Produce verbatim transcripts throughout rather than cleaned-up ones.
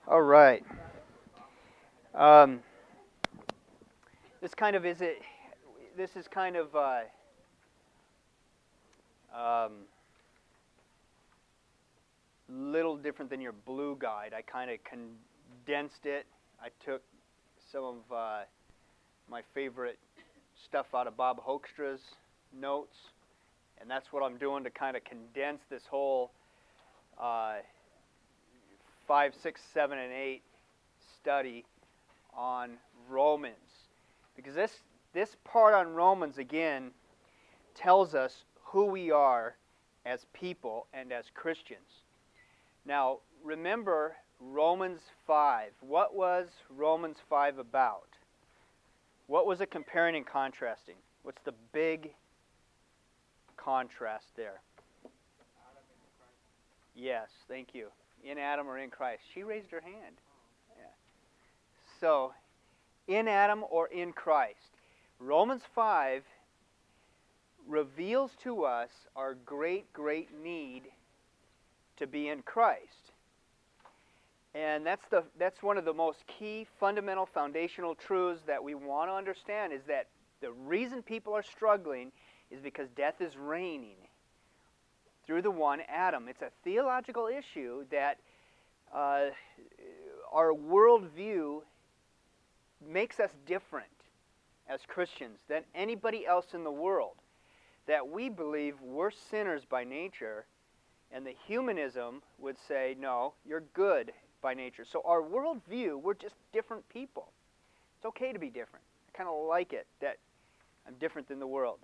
All right. Um, this kind of is it. This is kind of uh, um, little different than your blue guide. I kind of condensed it. I took some of uh, my favorite stuff out of Bob Hoekstra's notes, and that's what I'm doing to kind of condense this whole uh, five, six, seven, and eight study on Romans, because this this part on Romans again tells us who we are as people and as Christians. Now, remember Romans five. What was Romans five about? What was it comparing and contrasting? What's the big contrast there? Adam and Christ. Yes, thank you. In Adam or in Christ. She raised her hand. Yeah. So, in Adam or in Christ. Romans five reveals to us our great, great need to be in Christ. And that's the that's one of the most key, fundamental, foundational truths that we want to understand, is that the reason people are struggling is because death is reigning through the one Adam. It's a theological issue that uh, our worldview makes us different as Christians than anybody else in the world. That we believe we're sinners by nature, and the humanism would say, no, you're good by nature. So our worldview, we're just different people. It's okay to be different. I kind of like it that I'm different than the world.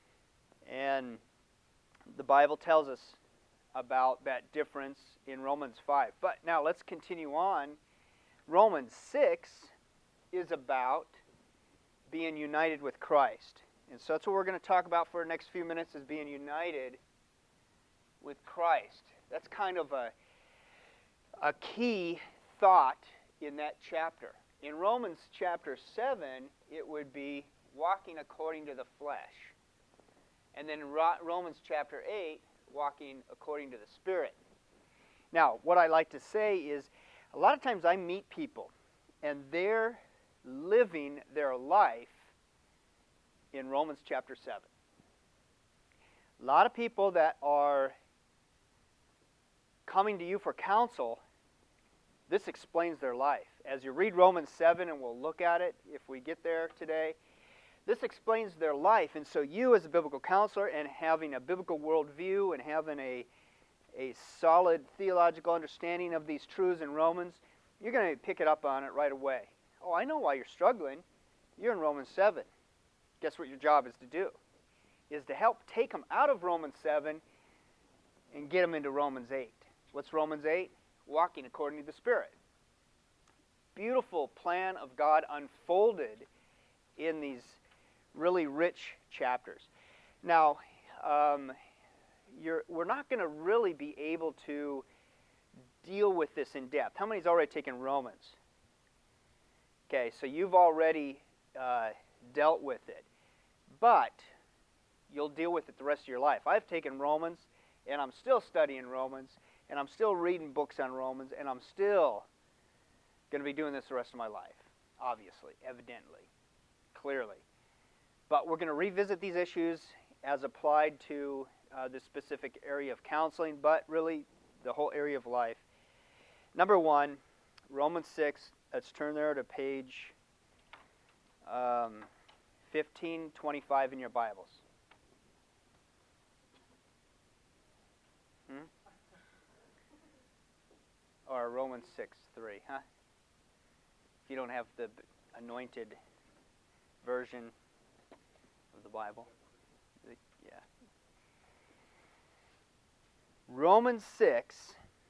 And the Bible tells us about that difference in Romans five. But now let's continue on. Romans six is about being united with Christ. And so that's what we're going to talk about for the next few minutes, is being united with Christ. That's kind of a, a key thought in that chapter. In Romans chapter seven, it would be walking according to the flesh. And then in Romans chapter eight, walking according to the Spirit. Now, what I like to say is, a lot of times I meet people, and they're living their life in Romans chapter seven. A lot of people that are coming to you for counsel, this explains their life. As you read Romans seven, and we'll look at it if we get there today, this explains their life. And so you, as a biblical counselor, and having a biblical worldview and having a, a solid theological understanding of these truths in Romans, you're going to pick it up on it right away. Oh, I know why you're struggling. You're in Romans seven. Guess what your job is to do? Is to help take them out of Romans seven and get them into Romans eight. What's Romans eight? Walking according to the Spirit. Beautiful plan of God unfolded in these really rich chapters. Now, um, you're, we're not going to really be able to deal with this in depth. How many's already taken Romans? Okay, so you've already uh, dealt with it. But you'll deal with it the rest of your life. I've taken Romans, and I'm still studying Romans, and I'm still reading books on Romans, and I'm still going to be doing this the rest of my life, obviously, evidently, clearly. But we're going to revisit these issues as applied to uh, this specific area of counseling, but really the whole area of life. Number one, Romans six. Let's turn there to page um, fifteen twenty-five in your Bibles. Hmm? Or Romans six three, huh? If you don't have the anointed version of the Bible. Yeah. Romans six,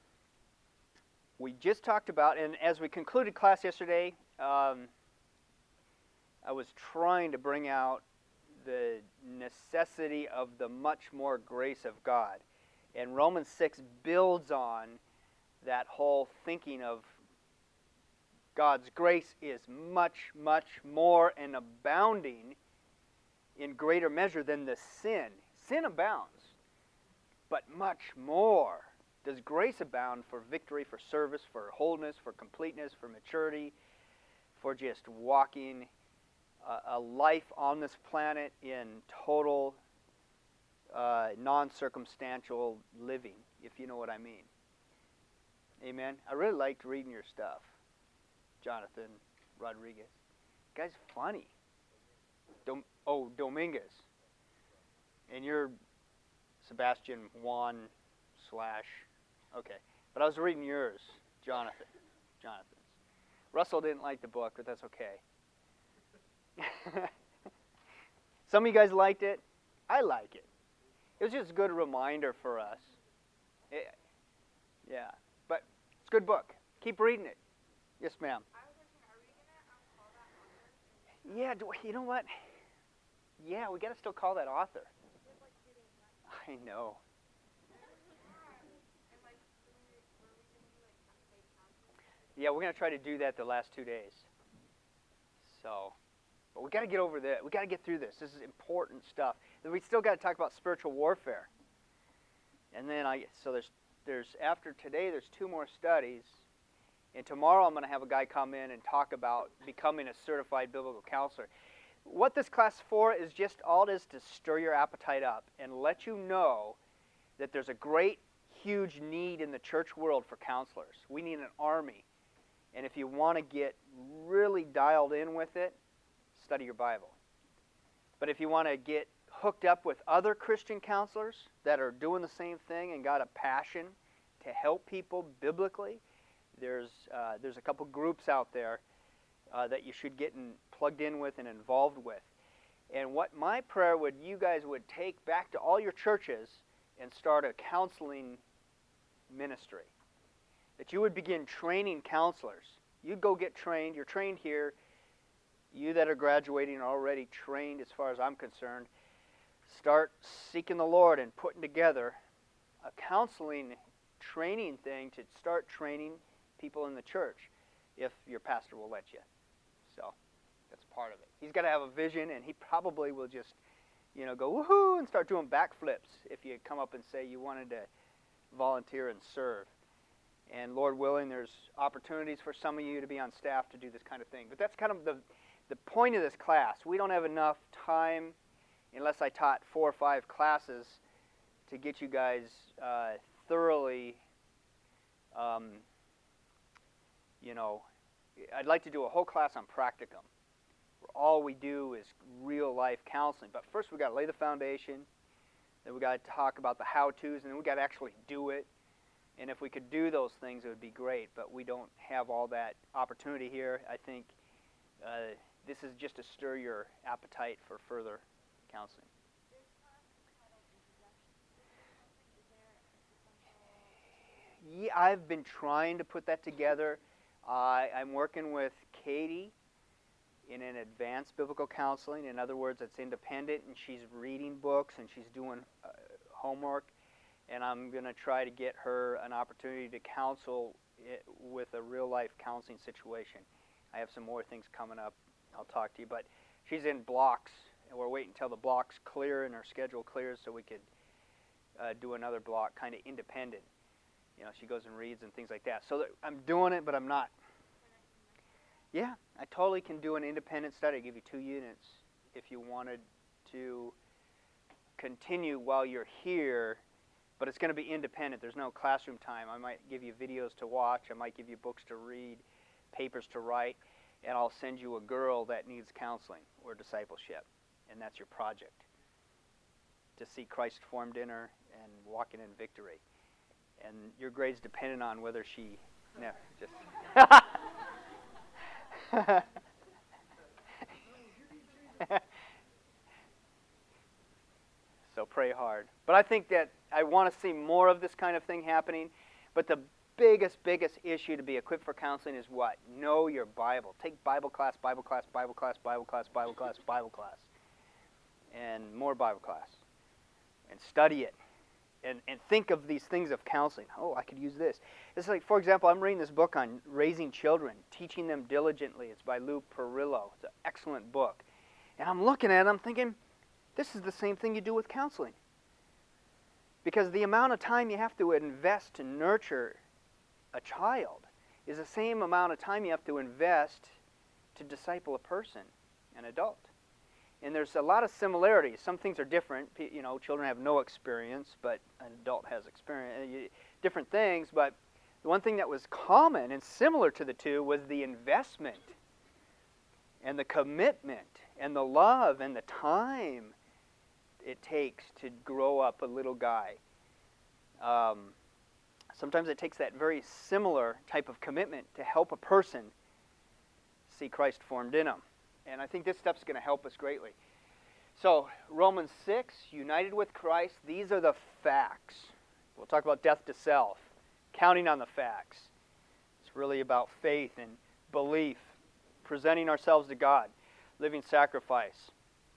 we just talked about, and as we concluded class yesterday, um, I was trying to bring out the necessity of the much more grace of God. And Romans six builds on that whole thinking of God's grace is much, much more and abounding in greater measure than the sin. Sin abounds, but much more does grace abound for victory, for service, for wholeness, for completeness, for maturity, for just walking a, a life on this planet in total uh, non-circumstantial living, if you know what I mean. Amen. I really liked reading your stuff, Jonathan Rodriguez. The guy's funny. Dom- oh, Dominguez. And you're Sebastian Juan slash, okay. But I was reading yours, Jonathan. Jonathan's. Russell didn't like the book, but that's okay. Some of you guys liked it. I like it. It was just a good reminder for us. It, yeah, but it's a good book. Keep reading it. Yes, ma'am. I was wondering, are we going to um, call that author? Yeah, do, you know what? Yeah, we got to still call that author. Just like two days left. I know. And like, were we, were we going to do like paid counseling? Yeah, we're going to try to do that the last two days. So, but we got to get over that. We got to get through this. This is important stuff. And we still got to talk about spiritual warfare. And then I, so there's, there's after today, there's two more studies. And tomorrow I'm going to have a guy come in and talk about becoming a certified biblical counselor. What this class is for is just all it is to stir your appetite up and let you know that there's a great, huge need in the church world for counselors. We need an army. And if you want to get really dialed in with it, study your Bible. But if you want to get hooked up with other Christian counselors that are doing the same thing and got a passion to help people biblically, there's uh, there's a couple groups out there uh, that you should get in, plugged in with and involved with. And what my prayer would, you guys would take back to all your churches and start a counseling ministry. That you would begin training counselors. You'd go get trained. You're trained here. You that are graduating are already trained as far as I'm concerned. Start seeking the Lord and putting together a counseling training thing to start training people in the church, if your pastor will let you. So that's part of it. He's got to have a vision, and he probably will just, you know, go woohoo and start doing backflips if you come up and say you wanted to volunteer and serve. And Lord willing, there's opportunities for some of you to be on staff to do this kind of thing. But that's kind of the the point of this class. We don't have enough time, unless I taught four or five classes, to get you guys uh, thoroughly, um, you know, I'd like to do a whole class on practicum, where all we do is real-life counseling. But first we got to lay the foundation, then we got to talk about the how-tos, and then we got to actually do it. And if we could do those things, it would be great, but we don't have all that opportunity here. I think uh, this is just to stir your appetite for further counseling. Yeah, I've been trying to put that together. Uh, I'm working with Katie in an advanced biblical counseling. In other words, it's independent, and she's reading books, and she's doing uh, homework. And I'm going to try to get her an opportunity to counsel it with a real-life counseling situation. I have some more things coming up I'll talk to you. But she's in blocks, and we're waiting until the blocks clear and her schedule clears so we could uh, do another block kind of independent. You know, she goes and reads and things like that. So that I'm doing it, but I'm not. Yeah, I totally can do an independent study. I'll give you two units if you wanted to continue while you're here. But it's going to be independent. There's no classroom time. I might give you videos to watch. I might give you books to read, papers to write, and I'll send you a girl that needs counseling or discipleship, and that's your project, to see Christ formed in her and walking in victory. And your grade's dependent on whether she... No, just... So pray hard. But I think that I want to see more of this kind of thing happening. But the biggest, biggest issue to be equipped for counseling is what? Know your Bible. Take Bible class, Bible class, Bible class, Bible class, Bible class, Bible class. And more Bible class. And study it. And, and think of these things of counseling. Oh, I could use this. It's like, for example, I'm reading this book on raising children, teaching them diligently. It's by Lou Perillo. It's an excellent book. And I'm looking at it, I'm thinking, this is the same thing you do with counseling. Because the amount of time you have to invest to nurture a child is the same amount of time you have to invest to disciple a person, an adult. And there's a lot of similarities. Some things are different. You know, children have no experience, but an adult has experience. Different things, but the one thing that was common and similar to the two was the investment and the commitment and the love and the time it takes to grow up a little guy. Um, sometimes it takes that very similar type of commitment to help a person see Christ formed in them. And I think this stuff's going to help us greatly. So, Romans six, united with Christ, these are the facts. We'll talk about death to self, counting on the facts. It's really about faith and belief, presenting ourselves to God, living sacrifice.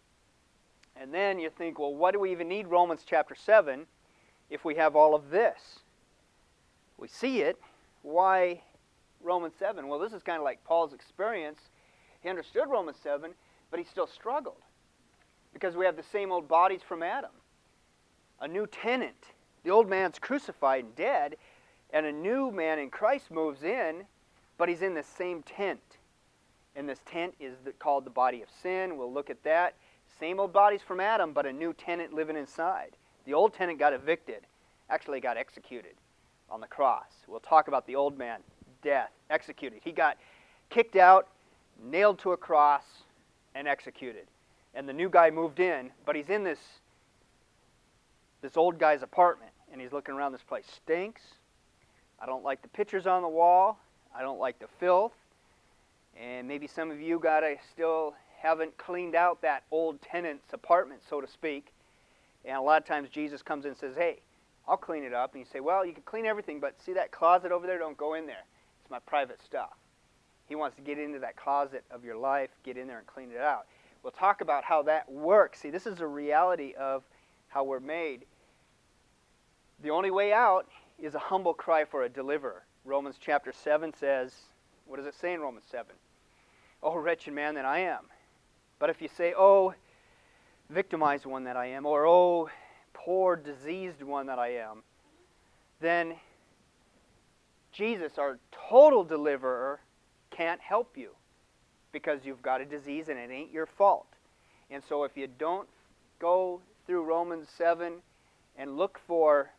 And then you think, well, what do we even need Romans chapter seven if we have all of this? We see it. Why Romans seven? Well, this is kind of like Paul's experience. He understood Romans seven, but he still struggled. Because we have the same old bodies from Adam. A new tenant. The old man's crucified and dead, and a new man in Christ moves in, but he's in the same tent. And this tent is the, called the body of sin. We'll look at that. Same old bodies from Adam, but a new tenant living inside. The old tenant got evicted. Actually got executed on the cross. We'll talk about the old man, death, executed. He got kicked out, nailed to a cross, and executed. And the new guy moved in, but he's in this, this old guy's apartment, and he's looking around. This place stinks. I don't like the pictures on the wall. I don't like the filth. And maybe some of you gotta still haven't cleaned out that old tenant's apartment, so to speak. And a lot of times Jesus comes in and says, hey, I'll clean it up. And you say, well, you can clean everything, but see that closet over there? Don't go in there. It's my private stuff. He wants to get into that closet of your life, get in there and clean it out. We'll talk about how that works. See, this is a reality of how we're made. The only way out is a humble cry for a deliverer. Romans chapter seven says, what does it say in Romans seven? Oh, wretched man that I am. But if you say, oh, victimized one that I am, or oh, poor diseased one that I am, then Jesus, our total deliverer, can't help you because you've got a disease and it ain't your fault. And so if you don't go through Romans seven and look for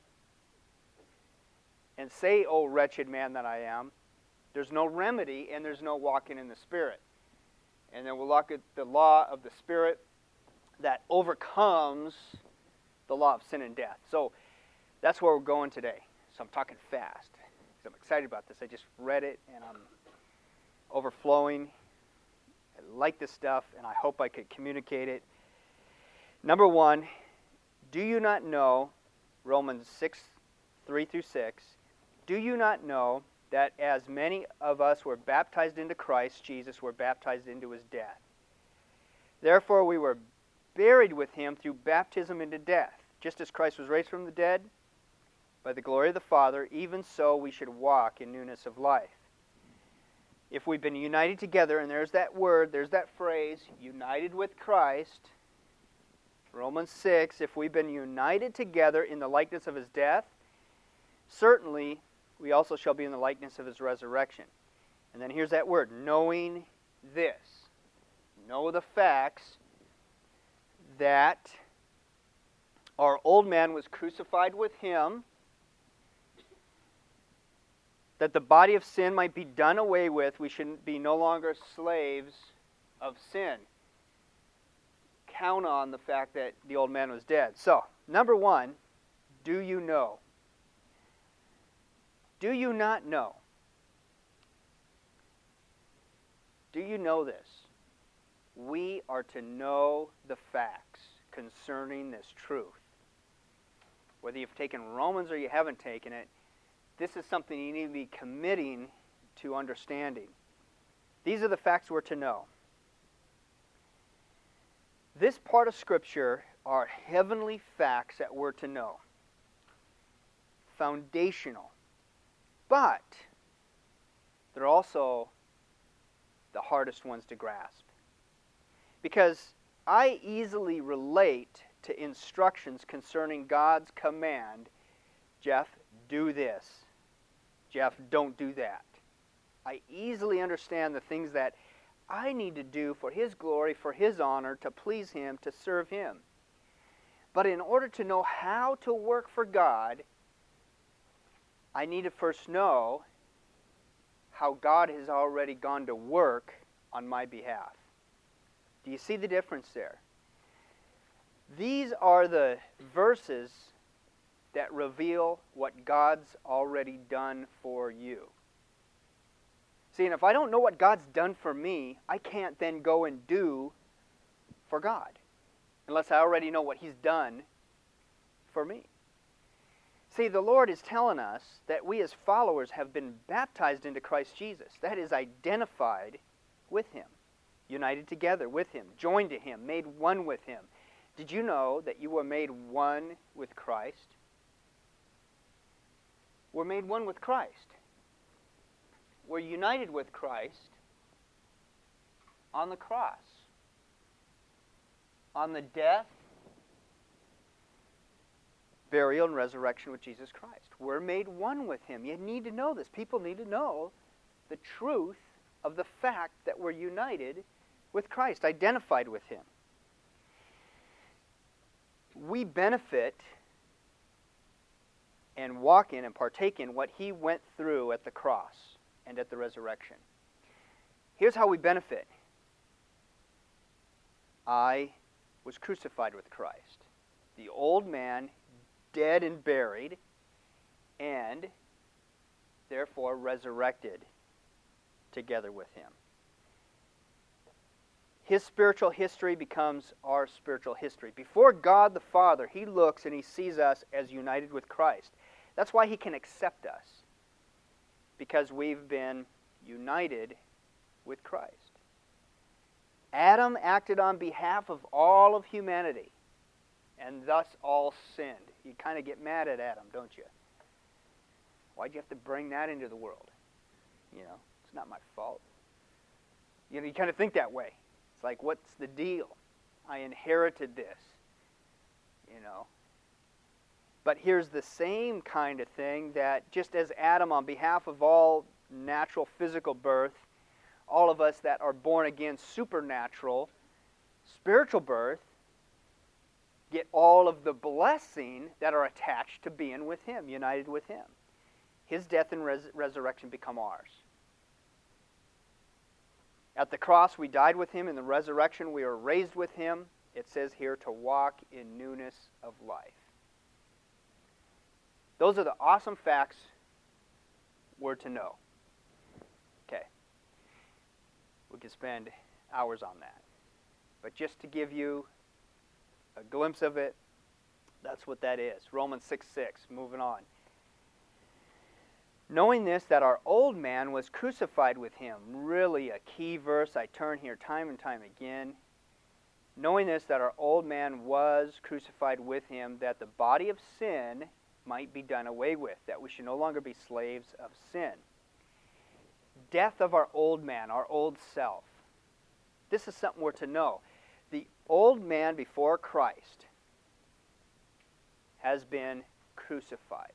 and say, oh, wretched man that I am, there's no remedy and there's no walking in the Spirit. And then we'll look at the law of the Spirit that overcomes the law of sin and death. So that's where we're going today. So I'm talking fast because I'm excited about this. I just read it and I'm overflowing. I like this stuff and I hope I could communicate it. Number one, do you not know, Romans six, three through six, do you not know that as many of us were baptized into Christ Jesus were baptized into his death? Therefore we were buried with him through baptism into death, just as Christ was raised from the dead by the glory of the Father, even so we should walk in newness of life. If we've been united together, and there's that word, there's that phrase, united with Christ, Romans six, if we've been united together in the likeness of his death, certainly we also shall be in the likeness of his resurrection. And then here's that word, knowing this. Know the facts that our old man was crucified with him, that the body of sin might be done away with. We should be no longer slaves of sin. Count on the fact that the old man was dead. So, number one, do you know? Do you not know? Do you know this? We are to know the facts concerning this truth. Whether you've taken Romans or you haven't taken it, this is something you need to be committing to understanding. These are the facts we're to know. This part of Scripture are heavenly facts that we're to know. Foundational. But they're also the hardest ones to grasp. Because I easily relate to instructions concerning God's command, Jeff, do this. Jeff, don't do that. I easily understand the things that I need to do for His glory, for His honor, to please Him, to serve Him. But in order to know how to work for God, I need to first know how God has already gone to work on my behalf. Do you see the difference there? These are the verses that reveal what God's already done for you. See, and if I don't know what God's done for me, I can't then go and do for God, unless I already know what He's done for me. See, the Lord is telling us that we as followers have been baptized into Christ Jesus. That is, identified with Him, united together with Him, joined to Him, made one with Him. Did you know that you were made one with Christ? We're made one with Christ. We're united with Christ on the cross, on the death, burial, and resurrection with Jesus Christ. We're made one with Him. You need to know this. People need to know the truth of the fact that we're united with Christ, identified with Him. We benefit and walk in and partake in what He went through at the cross and at the resurrection. Here's how we benefit. I was crucified with Christ. The old man, dead and buried, and therefore resurrected together with Him. His spiritual history becomes our spiritual history. Before God the Father, He looks and He sees us as united with Christ. That's why He can accept us, because we've been united with Christ. Adam acted on behalf of all of humanity, and thus all sinned. You kind of get mad at Adam, don't you? Why'd you have to bring that into the world? You know, it's not my fault. You know, you kind of think that way. It's like, what's the deal? I inherited this, you know. But here's the same kind of thing, that just as Adam, on behalf of all natural physical birth, all of us that are born again supernatural, spiritual birth, get all of the blessing that are attached to being with Him, united with Him. His death and res- resurrection become ours. At the cross, we died with Him. In the resurrection, we are raised with Him. It says here to walk in newness of life. Those are the awesome facts we're to know. Okay. We could spend hours on that. But just to give you a glimpse of it, that's what that is. Romans six six, moving on. Knowing this, that our old man was crucified with Him. Really a key verse. I turn here time and time again. Knowing this, that our old man was crucified with Him, that the body of sin might be done away with, that we should no longer be slaves of sin. Death of our old man, our old self. This is something we're to know. The old man before Christ has been crucified.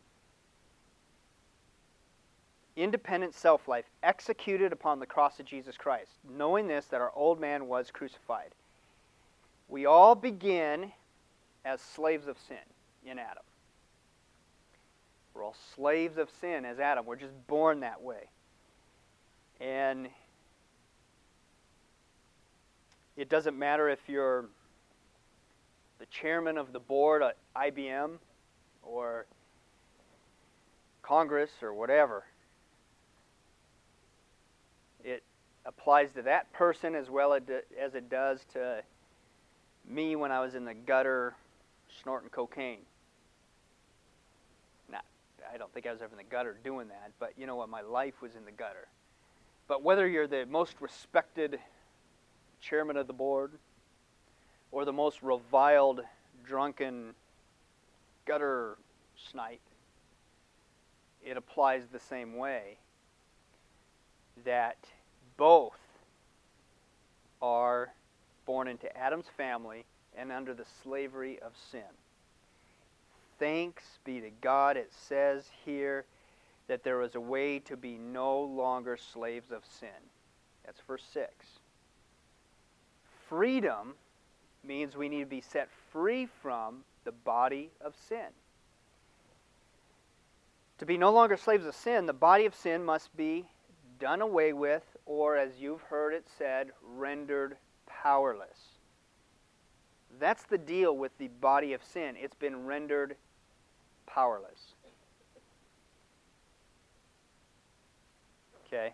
Independent self-life executed upon the cross of Jesus Christ. Knowing this, that our old man was crucified. We all begin as slaves of sin in Adam. We're all slaves of sin as Adam. We're just born that way. And it doesn't matter if you're the chairman of the board at I B M or Congress or whatever. It applies to that person as well as it does to me when I was in the gutter snorting cocaine. Not, I don't think I was ever in the gutter doing that, but you know what, my life was in the gutter. But whether you're the most respected chairman of the board or the most reviled, drunken gutter snipe, it applies the same way, that both are born into Adam's family and under the slavery of sin. Thanks be to God, it says here that there is a way to be no longer slaves of sin. That's verse six. Freedom means we need to be set free from the body of sin. To be no longer slaves of sin, the body of sin must be done away with, or as you've heard it said, rendered powerless. That's the deal with the body of sin. It's been rendered powerless. Okay?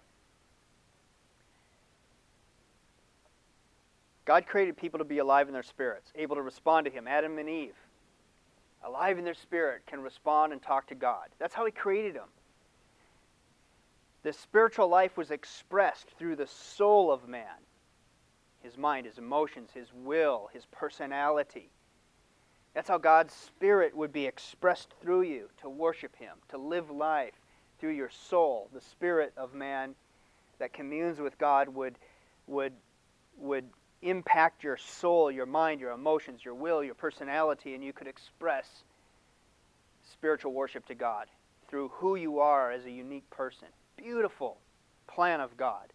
God created people to be alive in their spirits, able to respond to Him. Adam and Eve, alive in their spirit, can respond and talk to God. That's how He created them. The spiritual life was expressed through the soul of man. His mind, his emotions, his will, his personality. That's how God's Spirit would be expressed through you, to worship Him, to live life through your soul. The spirit of man that communes with God would, would, would impact your soul, your mind, your emotions, your will, your personality, and you could express spiritual worship to God through who you are as a unique person. Beautiful plan of God.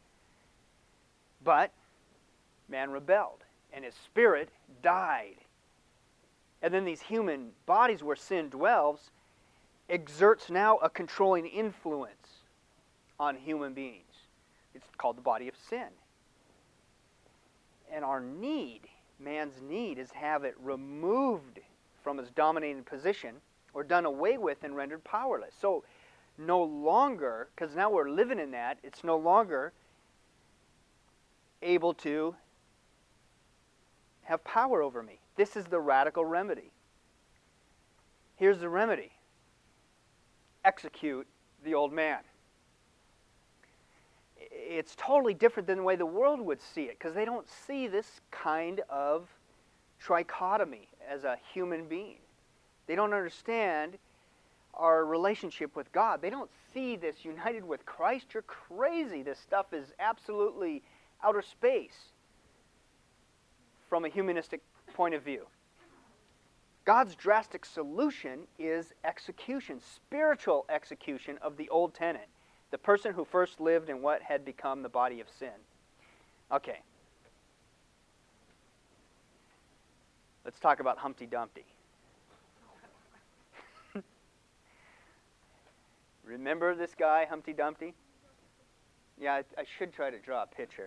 But man rebelled, and his spirit died. And then these human bodies where sin dwells exerts now a controlling influence on human beings. It's called the body of sin. And our need, man's need, is to have it removed from its dominating position or done away with and rendered powerless. So no longer, because now we're living in that, it's no longer able to have power over me. This is the radical remedy. Here's the remedy. Execute the old man. It's totally different than the way the world would see it, because they don't see this kind of trichotomy as a human being. They don't understand our relationship with God. They don't see this united with Christ. You're crazy. This stuff is absolutely outer space from a humanistic point of view. God's drastic solution is execution, spiritual execution of the old tenant, the person who first lived in what had become the body of sin. Okay. Let's talk about Humpty Dumpty. Remember this guy, Humpty Dumpty? Yeah, I, I should try to draw a picture.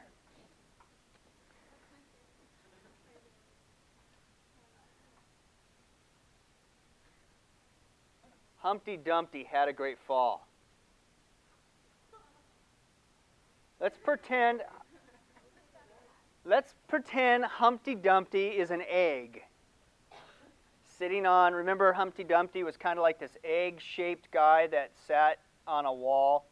Humpty Dumpty had a great fall. Let's pretend let's pretend Humpty Dumpty is an egg. Sitting on, remember Humpty Dumpty was kind of like this egg-shaped guy that sat on a wall.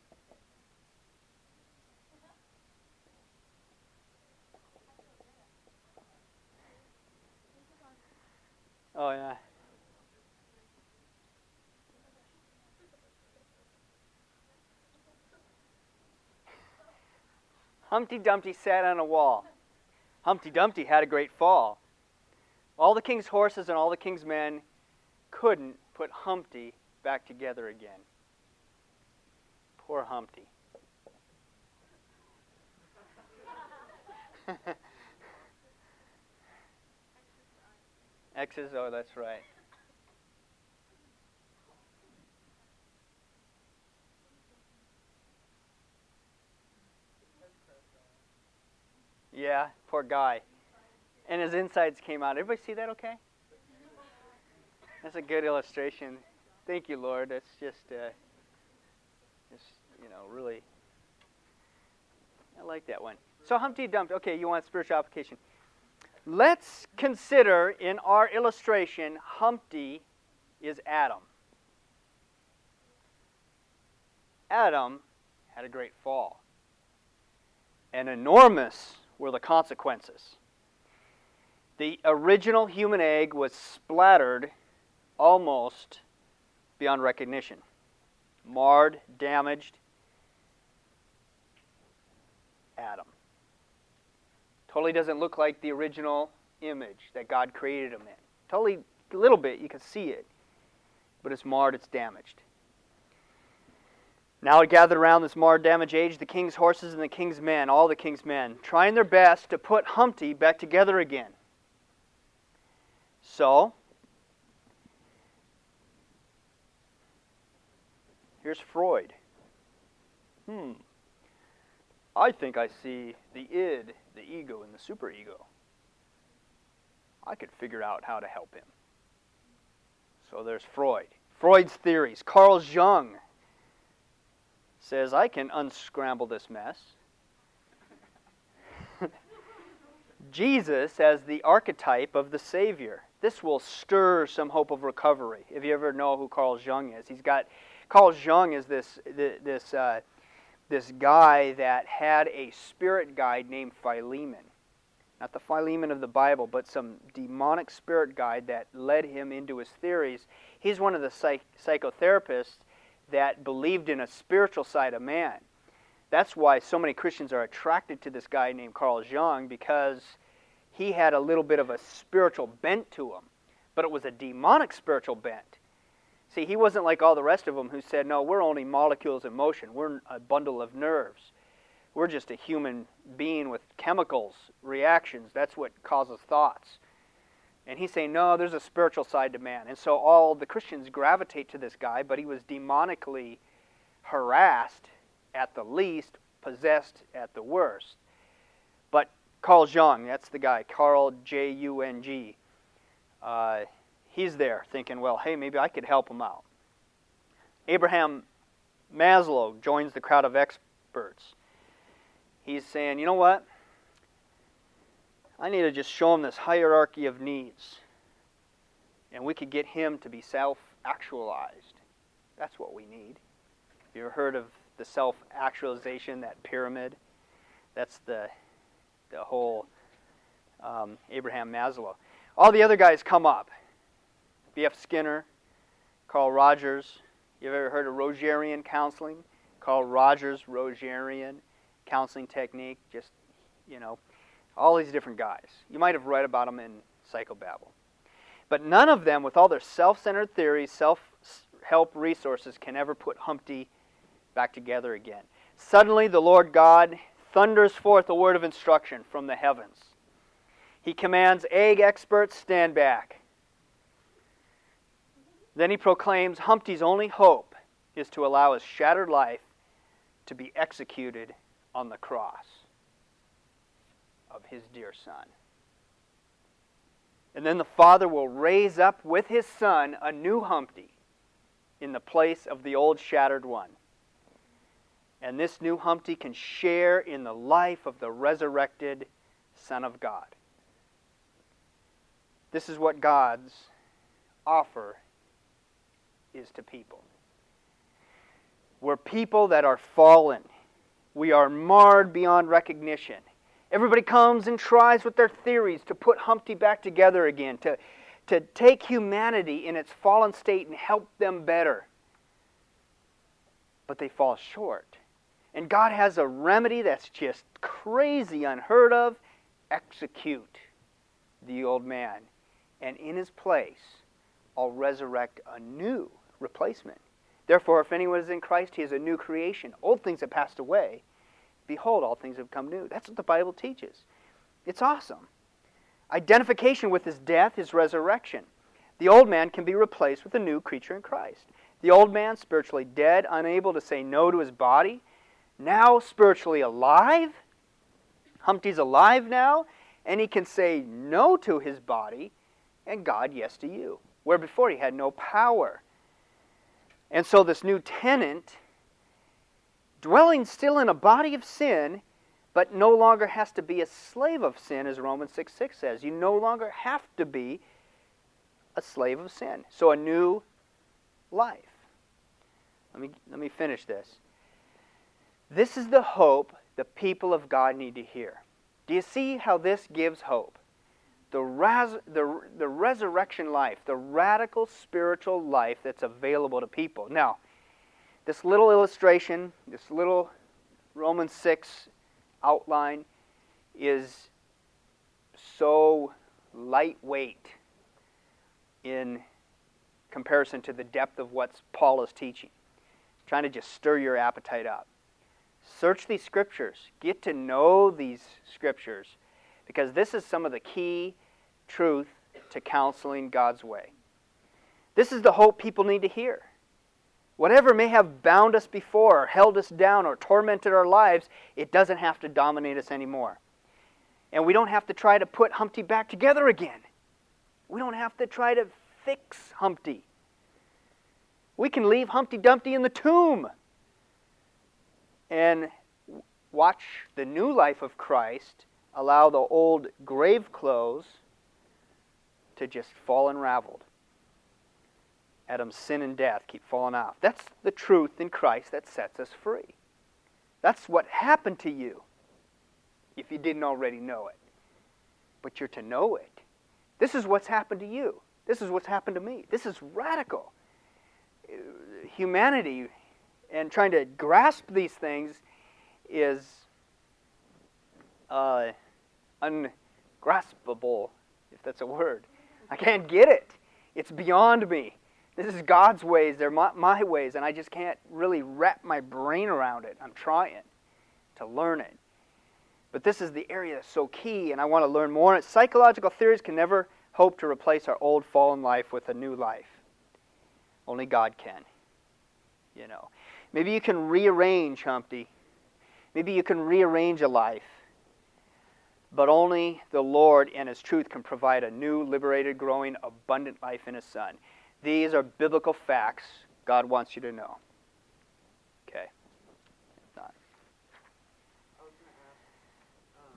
Oh, yeah. Humpty Dumpty sat on a wall. Humpty Dumpty had a great fall. All the king's horses and all the king's men couldn't put Humpty back together again. Poor Humpty. X's, oh, that's right. Yeah, poor guy. And his insides came out. Everybody see that okay? That's a good illustration. Thank you, Lord. That's just, uh, just you know, really, I like that one. So Humpty Dumpty, okay, you want spiritual application. Let's consider in our illustration, Humpty is Adam. Adam had a great fall. And enormous were the consequences. The original human egg was splattered almost beyond recognition. Marred, damaged. Adam. Totally doesn't look like the original image that God created him in. Totally, a little bit, you can see it. But it's marred, it's damaged. Now it gathered around this marred, damaged age, the king's horses and the king's men, all the king's men, trying their best to put Humpty back together again. So, here's Freud. Hmm. I think I see the id, the ego, and the superego. I could figure out how to help him. So there's Freud. Freud's theories. Carl Jung says, I can unscramble this mess. Jesus as the archetype of the Savior. This will stir some hope of recovery. If you ever know who Carl Jung is, he's got Carl Jung is this this uh, this guy that had a spirit guide named Philemon. Not the Philemon of the Bible, but some demonic spirit guide that led him into his theories. He's one of the psych- psychotherapists that believed in a spiritual side of man. That's why so many Christians are attracted to this guy named Carl Jung, because he had a little bit of a spiritual bent to him, but it was a demonic spiritual bent. See, he wasn't like all the rest of them who said, no, we're only molecules in motion. We're a bundle of nerves. We're just a human being with chemicals, reactions. That's what causes thoughts. And he's saying, no, there's a spiritual side to man. And so all the Christians gravitate to this guy, but he was demonically harassed at the least, possessed at the worst. But Carl Jung, that's the guy, Carl J U N G, uh, he's there thinking, well, hey, maybe I could help him out. Abraham Maslow joins the crowd of experts. He's saying, you know what? I need to just show him this hierarchy of needs. And we could get him to be self-actualized. That's what we need. Have you ever heard of the self-actualization, that pyramid? That's the, the whole um, Abraham Maslow. All the other guys come up. B F Skinner, Carl Rogers. You've ever heard of Rogerian counseling? Carl Rogers, Rogerian counseling technique. Just, you know, all these different guys. You might have read about them in Psychobabble. But none of them, with all their self-centered theories, self-help resources, can ever put Humpty back together again. Suddenly, the Lord God thunders forth a word of instruction from the heavens. He commands, egg experts, stand back. Then he proclaims, Humpty's only hope is to allow his shattered life to be executed on the cross of his dear son. And then the Father will raise up with his Son a new Humpty in the place of the old shattered one. And this new Humpty can share in the life of the resurrected Son of God. This is what God's offer is to people. We're people that are fallen. We are marred beyond recognition. Everybody comes and tries with their theories to put Humpty back together again, to, to take humanity in its fallen state and help them better. But they fall short. And God has a remedy that's just crazy, unheard of. Execute the old man. And in his place, I'll resurrect a new replacement. Therefore, if anyone is in Christ, he is a new creation. Old things have passed away. Behold, all things have come new. That's what the Bible teaches. It's awesome. Identification with his death, his resurrection. The old man can be replaced with a new creature in Christ. The old man, spiritually dead, unable to say no to his body, now spiritually alive. Humpty's alive now, and he can say no to his body, and God yes to you, where before he had no power. And so this new tenant, dwelling still in a body of sin, but no longer has to be a slave of sin, as Romans six six says. You no longer have to be a slave of sin. So a new life. Let me, let me finish this. This is the hope the people of God need to hear. Do you see how this gives hope? The, raz, the, the resurrection life, the radical spiritual life that's available to people. Now, this little illustration, this little Romans six outline is so lightweight in comparison to the depth of what Paul is teaching. Trying to just stir your appetite up. Search these scriptures. Get to know these scriptures, because this is some of the key truth to counseling God's way. This is the hope people need to hear. Whatever may have bound us before, or held us down, or tormented our lives, it doesn't have to dominate us anymore. And we don't have to try to put Humpty back together again. We don't have to try to fix Humpty. We can leave Humpty Dumpty in the tomb and watch the new life of Christ allow the old grave clothes to just fall unraveled. Adam's sin and death keep falling off. That's the truth in Christ that sets us free. That's what happened to you, if you didn't already know it. But you're to know it. This is what's happened to you. This is what's happened to me. This is radical. Humanity and trying to grasp these things is uh, ungraspable, if that's a word. I can't get it. It's beyond me. This is God's ways. They're my, my ways, and I just can't really wrap my brain around it. I'm trying to learn it. But this is the area that's so key, and I want to learn more. Psychological theories can never hope to replace our old fallen life with a new life. Only God can. You know. Maybe you can rearrange, Humpty. Maybe you can rearrange a life. But only the Lord and His truth can provide a new, liberated, growing, abundant life in His Son. These are biblical facts God wants you to know. Okay. Not. I was going to ask, um,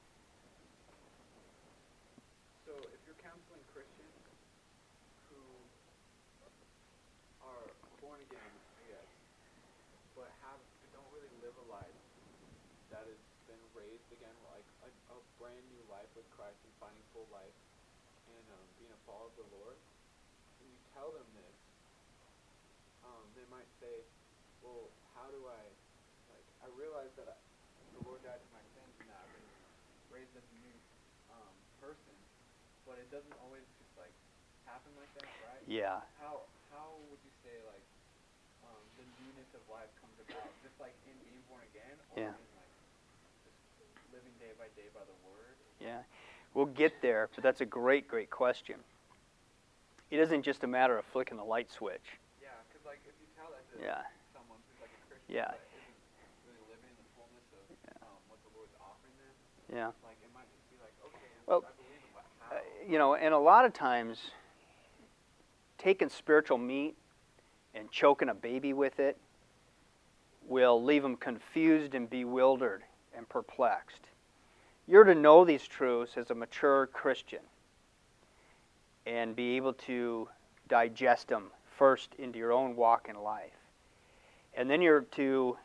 so if you're counseling Christians who are born again, I guess, but have but don't really live a life that has been raised again, like a, a brand new life with Christ and finding full life and um, being a follower of the Lord, when you tell them this, um, they might say, well, how do I, like, I realize that I, the Lord died for my sins and that I've been raised as a new um, person, but it doesn't always just, like, happen like that, right? Yeah. How how would you say, like, um, the newness of life comes about? Just, like, in being born again, or Yeah. in, like, just living day by day by the Word? Yeah. We'll get there, but that's a great, great question. It isn't just a matter of flicking the light switch. Yeah, because, like, if you tell that to Yeah. someone who's, like, a Christian, Yeah. but isn't really living in the fullness of Yeah. um, what the Lord's offering them, Yeah. like, it might just be like, okay, Well, I believe it, but how? Uh, you know, and a lot of times, taking spiritual meat and choking a baby with it will leave them confused and bewildered and perplexed. You're to know these truths as a mature Christian and be able to digest them first into your own walk in life. And then you're to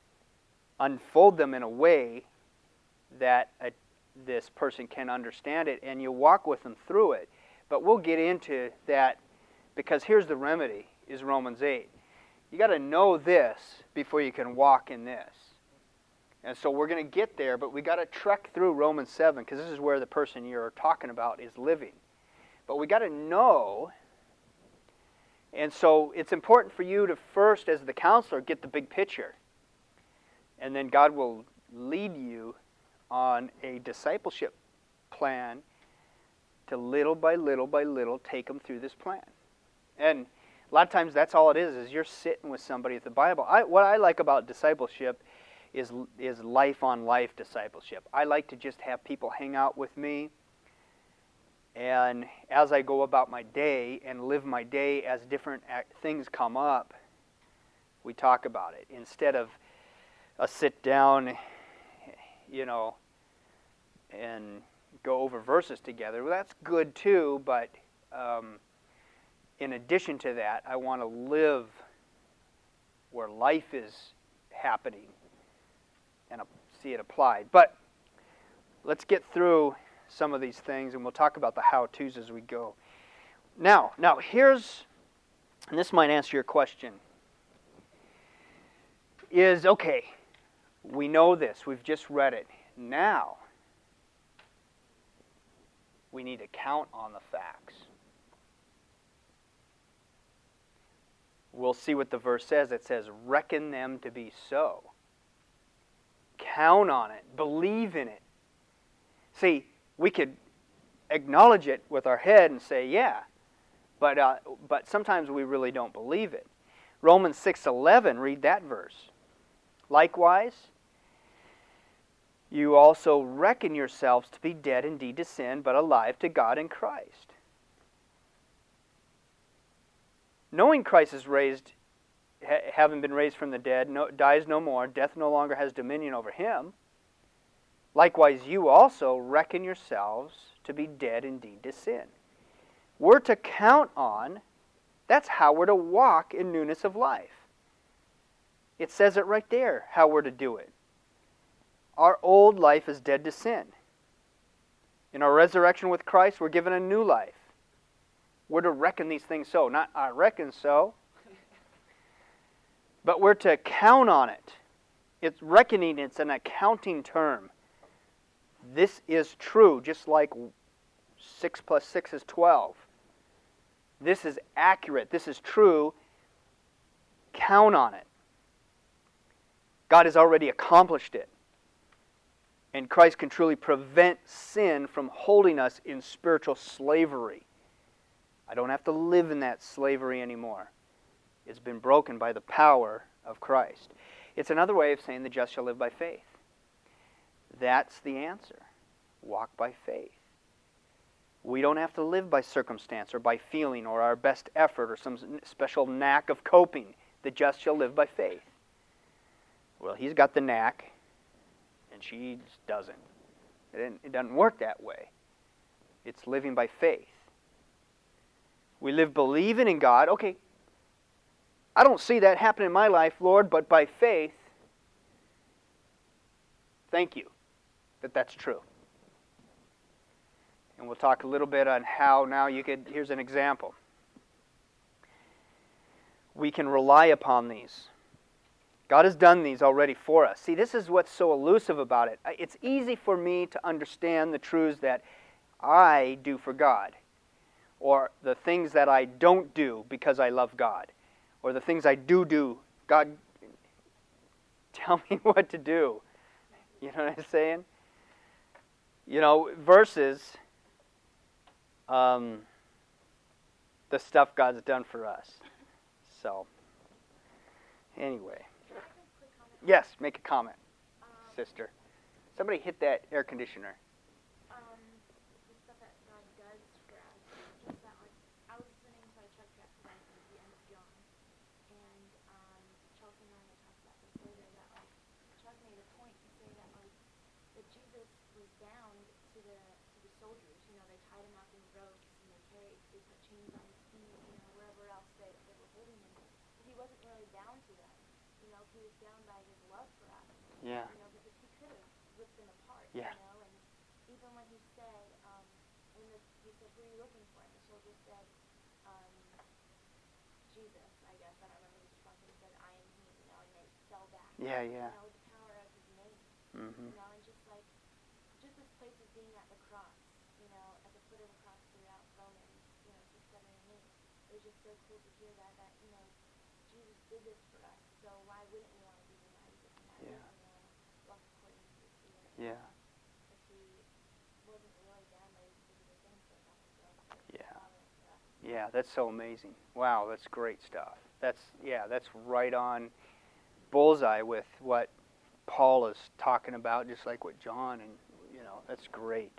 unfold them in a way that a, this person can understand it, and you walk with them through it. But we'll get into that, because here's the remedy, is Romans eight. You got to know this before you can walk in this. And so we're going to get there, but we got to trek through Romans seven, because this is where the person you're talking about is living. But we got to know, and so it's important for you to first, as the counselor, get the big picture. And then God will lead you on a discipleship plan to little by little by little take them through this plan. And a lot of times that's all it is, is you're sitting with somebody at the Bible. I, what I like about discipleship is is life-on-life discipleship. I like to just have people hang out with me, and as I go about my day and live my day, as different act, things come up, we talk about it. Instead of a sit down, you know, and go over verses together. Well, that's good too, but um, in addition to that, I want to live where life is happening and see it applied. But let's get through some of these things, and we'll talk about the how-tos as we go. Now, now here's, and this might answer your question, is, okay, we know this. We've just read it. Now, We need to count on the facts. We'll see what the verse says. It says, reckon them to be so. Count on it. Believe in it. See, we could acknowledge it with our head and say, yeah, but uh, but sometimes we really don't believe it. Romans six eleven, read that verse. Likewise, you also reckon yourselves to be dead indeed to sin, but alive to God in Christ. Knowing Christ is raised, ha- having been raised from the dead, no, dies no more, death no longer has dominion over him. Likewise, you also reckon yourselves to be dead indeed to sin. We're to count on, that's how we're to walk in newness of life. It says it right there, how we're to do it. Our old life is dead to sin. In our resurrection with Christ, we're given a new life. We're to reckon these things so. Not, I reckon so. But we're to count on it. It's reckoning, it's an accounting term. This is true, just like six plus six is twelve. This is accurate. This is true. Count on it. God has already accomplished it. And Christ can truly prevent sin from holding us in spiritual slavery. I don't have to live in that slavery anymore. It's been broken by the power of Christ. It's another way of saying the just shall live by faith. That's the answer. Walk by faith. We don't have to live by circumstance or by feeling or our best effort or some special knack of coping. The just shall live by faith. Well, he's got the knack, and she doesn't. It doesn't work that way. It's living by faith. We live believing in God. Okay, I don't see that happen in my life, Lord, but by faith, thank you that that's true. And we'll talk a little bit on how now you could, here's an example. We can rely upon these. God has done these already for us. See, this is what's so elusive about it. It's easy for me to understand the truths that I do for God, or the things that I don't do because I love God, or the things I do do. God, tell me what to do. You know what I'm saying? You know, versus um, the stuff God's done for us. So, anyway. Yes, make a comment, Um, sister. Somebody hit that air conditioner. um, the stuff that God does for us, just that, like, I was listening to a church rap today at the end of John, and, um, Chelsea and I were talking about this later, that, like, Chuck made a point to say that, like, that Jesus was bound to the, to the soldiers, you know, they tied him up in ropes, and they carried, they put chains on his feet, you know, wherever else they, they were holding him, but he wasn't really bound to them. You know, he was bound by his love for us. Yeah. You know, because he could have ripped them apart. Yeah. You know, and even when he said, um, and the, he said, "Who are you looking for?" And the soldier said, um, "Jesus, I guess." I don't remember the response. And he said, "I am he." You know, and they fell back. Yeah, yeah. You know, the power of his name. Mm-hmm. You know, and just like, just this place of being at the cross. You know, at the foot of the cross throughout Romans, you know, six, seven, and eight. It was just so cool to hear that. That you know, Jesus did this for us. So why wouldn't we want to be united with him? Why Yeah. wouldn't we want to walk according to his spirit? Yeah. If he wasn't really bound by these physical things, but that was love for his Yeah. Father and for us. Yeah, that's so amazing. Wow, that's great stuff. That's, yeah, that's right on bullseye with what Paul is talking about, just like what John, and, you know, that's great.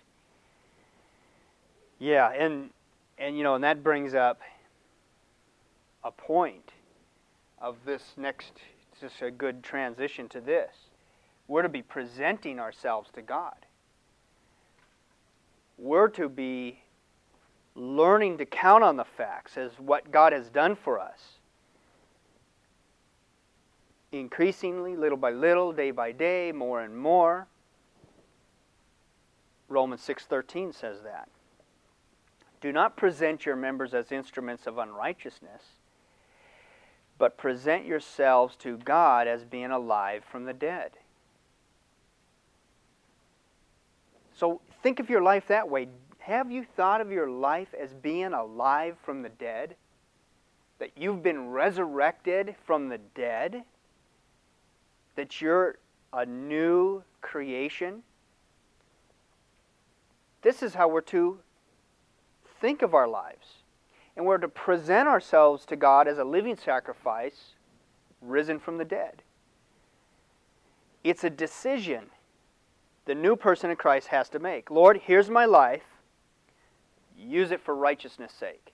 Yeah, and, and you know, and that brings up a point of this next, it's just a good transition to this. We're to be presenting ourselves to God. We're to be learning to count on the facts as what God has done for us. Increasingly, little by little, day by day, more and more. Romans six thirteen says that. Do not present your members as instruments of unrighteousness, but present yourselves to God as being alive from the dead. So think of your life that way. have you thought of your life as being alive from the dead? That you've been resurrected from the dead? That you're a new creation? This is how we're to think of our lives. And we're to present ourselves to God as a living sacrifice, risen from the dead. It's a decision the new person in Christ has to make. Lord, here's my life. Use it for righteousness' sake.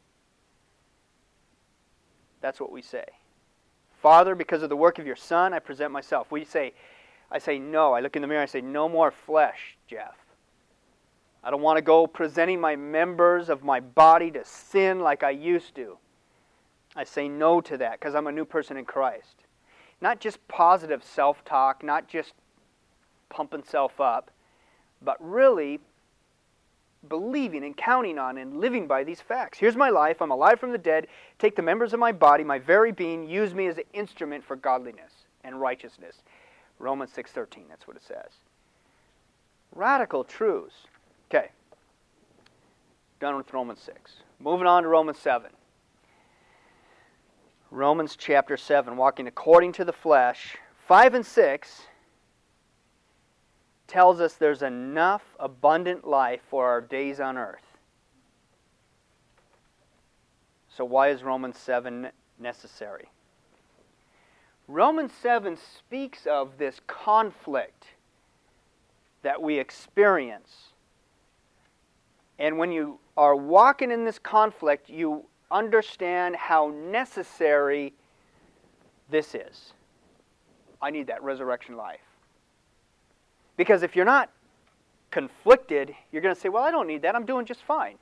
That's what we say. Father, because of the work of your Son, I present myself. We say, I say no. I look in the mirror and I say, no more flesh, Jeff. I don't want to go presenting my members of my body to sin like I used to. I say no to that because I'm a new person in Christ. Not just positive self-talk, not just pumping self up, but really believing and counting on and living by these facts. Here's my life. I'm alive from the dead. Take the members of my body, my very being, use me as an instrument for godliness and righteousness. Romans six thirteen, that's what it says. Radical truths. Okay. Done with Romans six. Moving on to Romans seven. Romans chapter seven, walking according to the flesh. five and six tells us there's enough abundant life for our days on earth. So why is Romans seven necessary? Romans seven speaks of this conflict that we experience. And when you are walking in this conflict, you understand how necessary this is. I need that resurrection life. Because if you're not conflicted, you're going to say, well, I don't need that. I'm doing just fine.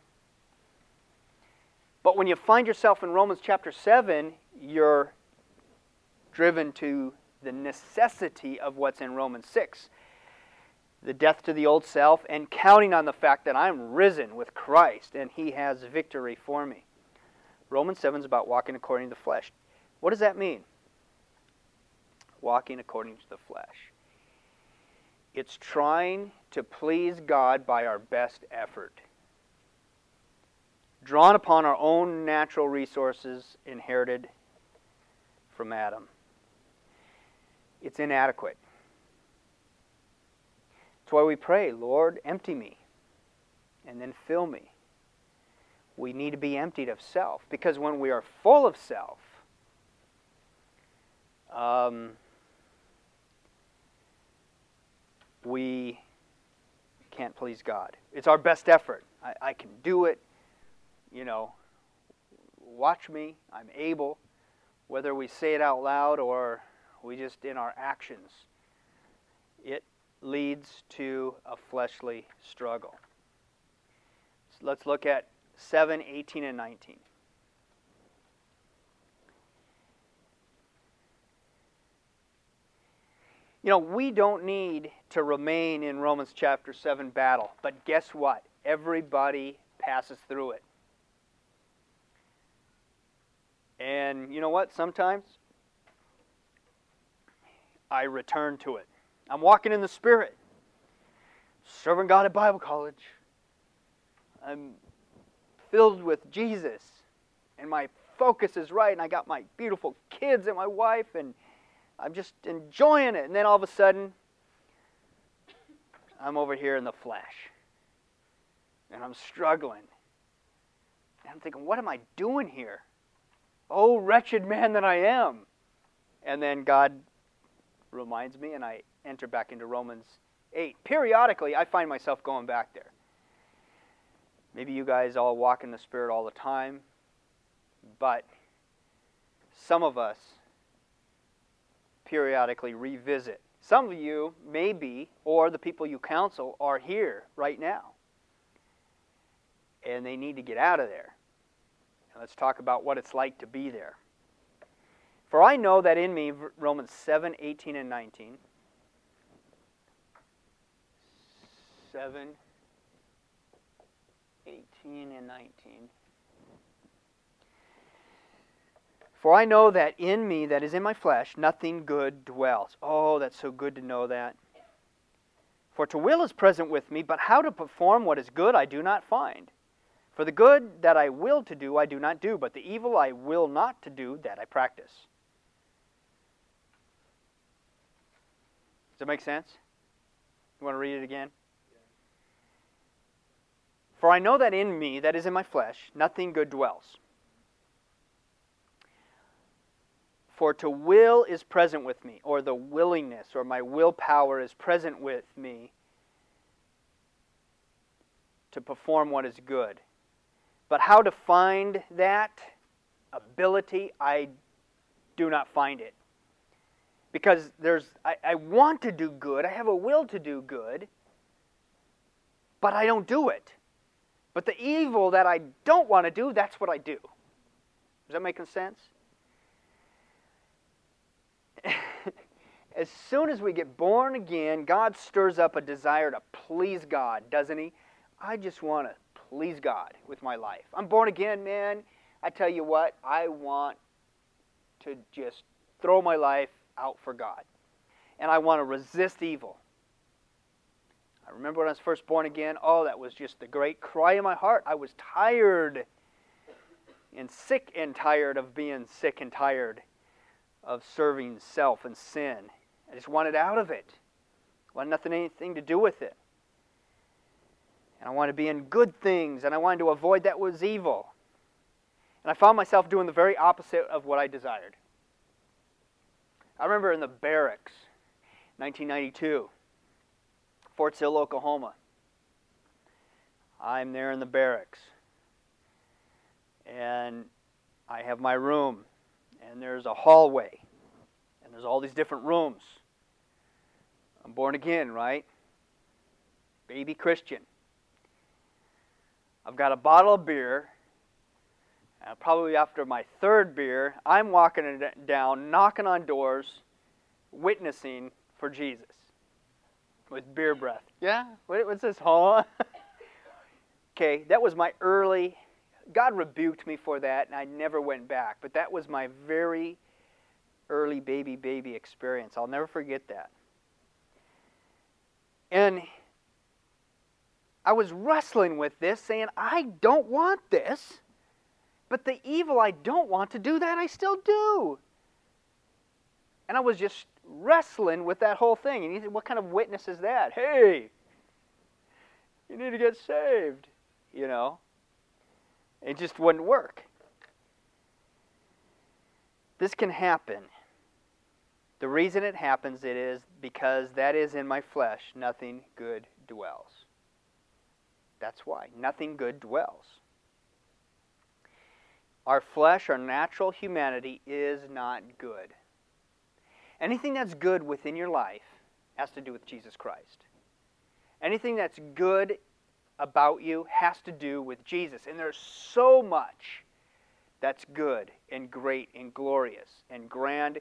But when you find yourself in Romans chapter seven, you're driven to the necessity of what's in Romans six. The death to the old self and counting on the fact that I'm risen with Christ and He has victory for me. Romans seven is about walking according to the flesh. What does that mean? Walking according to the flesh. It's trying to please God by our best effort. Drawn upon our own natural resources inherited from Adam. It's inadequate. That's why we pray, Lord, empty me and then fill me. We need to be emptied of self, because when we are full of self, um, we can't please God. It's our best effort. I, I can do it. You know, watch me. I'm able. Whether we say it out loud or we just in our actions, it leads to a fleshly struggle. So let's look at seven, eighteen, and nineteen. You know, we don't need to remain in Romans chapter seven battle, but guess what? Everybody passes through it. And you know what? Sometimes I return to it. I'm walking in the Spirit, serving God at Bible college. I'm filled with Jesus, and my focus is right, and I got my beautiful kids and my wife, and I'm just enjoying it. And then all of a sudden, I'm over here in the flesh, and I'm struggling. And I'm thinking, what am I doing here? Oh, wretched man that I am. And then God reminds me, and I enter back into Romans eight. Periodically, I find myself going back there. Maybe you guys all walk in the Spirit all the time, but some of us periodically revisit. Some of you, maybe, or the people you counsel, are here right now, and they need to get out of there. And let's talk about what it's like to be there. For I know that in me, Romans seven, eighteen, and nineteen, seven, eighteen, and nineteen. For I know that in me, that is in my flesh, nothing good dwells. Oh, that's so good to know that. For to will is present with me, but how to perform what is good I do not find. For the good that I will to do I do not do, but the evil I will not to do, that I practice. Does that make sense? You want to read it again? For I know that in me, that is in my flesh, nothing good dwells. For to will is present with me, or the willingness, or my willpower is present with me to perform what is good. But how to find that ability, I do not find it. Because there's, I, I want to do good, I have a will to do good, but I don't do it. But the evil that I don't want to do, that's what I do. Does that make sense? As soon as we get born again, God stirs up a desire to please God, doesn't He? I just want to please God with my life. I'm born again, man. I tell you what, I want to just throw my life out for God. And I want to resist evil. I remember when I was first born again, oh, that was just the great cry in my heart. I was tired and sick and tired of being sick and tired of serving self and sin. I just wanted out of it. I wanted nothing, anything to do with it. And I wanted to be in good things, and I wanted to avoid that was evil. And I found myself doing the very opposite of what I desired. I remember in the barracks, nineteen ninety-two, Fort Sill, Oklahoma. I'm there in the barracks. And I have my room. And there's a hallway. And there's all these different rooms. I'm born again, right? Baby Christian. I've got a bottle of beer. And probably after my third beer, I'm walking it down, knocking on doors, witnessing for Jesus. With beer breath. Yeah? What, what's this, huh? Okay, that was my early... God rebuked me for that, and I never went back. But that was my very early baby, baby experience. I'll never forget that. And I was wrestling with this, saying, I don't want this. But the evil I don't want to do, that I still do. And I was just wrestling with that whole thing. And you think, what kind of witness is that? Hey, you need to get saved. You know? It just wouldn't work. This can happen. The reason it happens, it is because that is in my flesh, nothing good dwells. That's why. Nothing good dwells. Our flesh, our natural humanity, is not good. Anything that's good within your life has to do with Jesus Christ. Anything that's good about you has to do with Jesus. And there's so much that's good and great and glorious and grand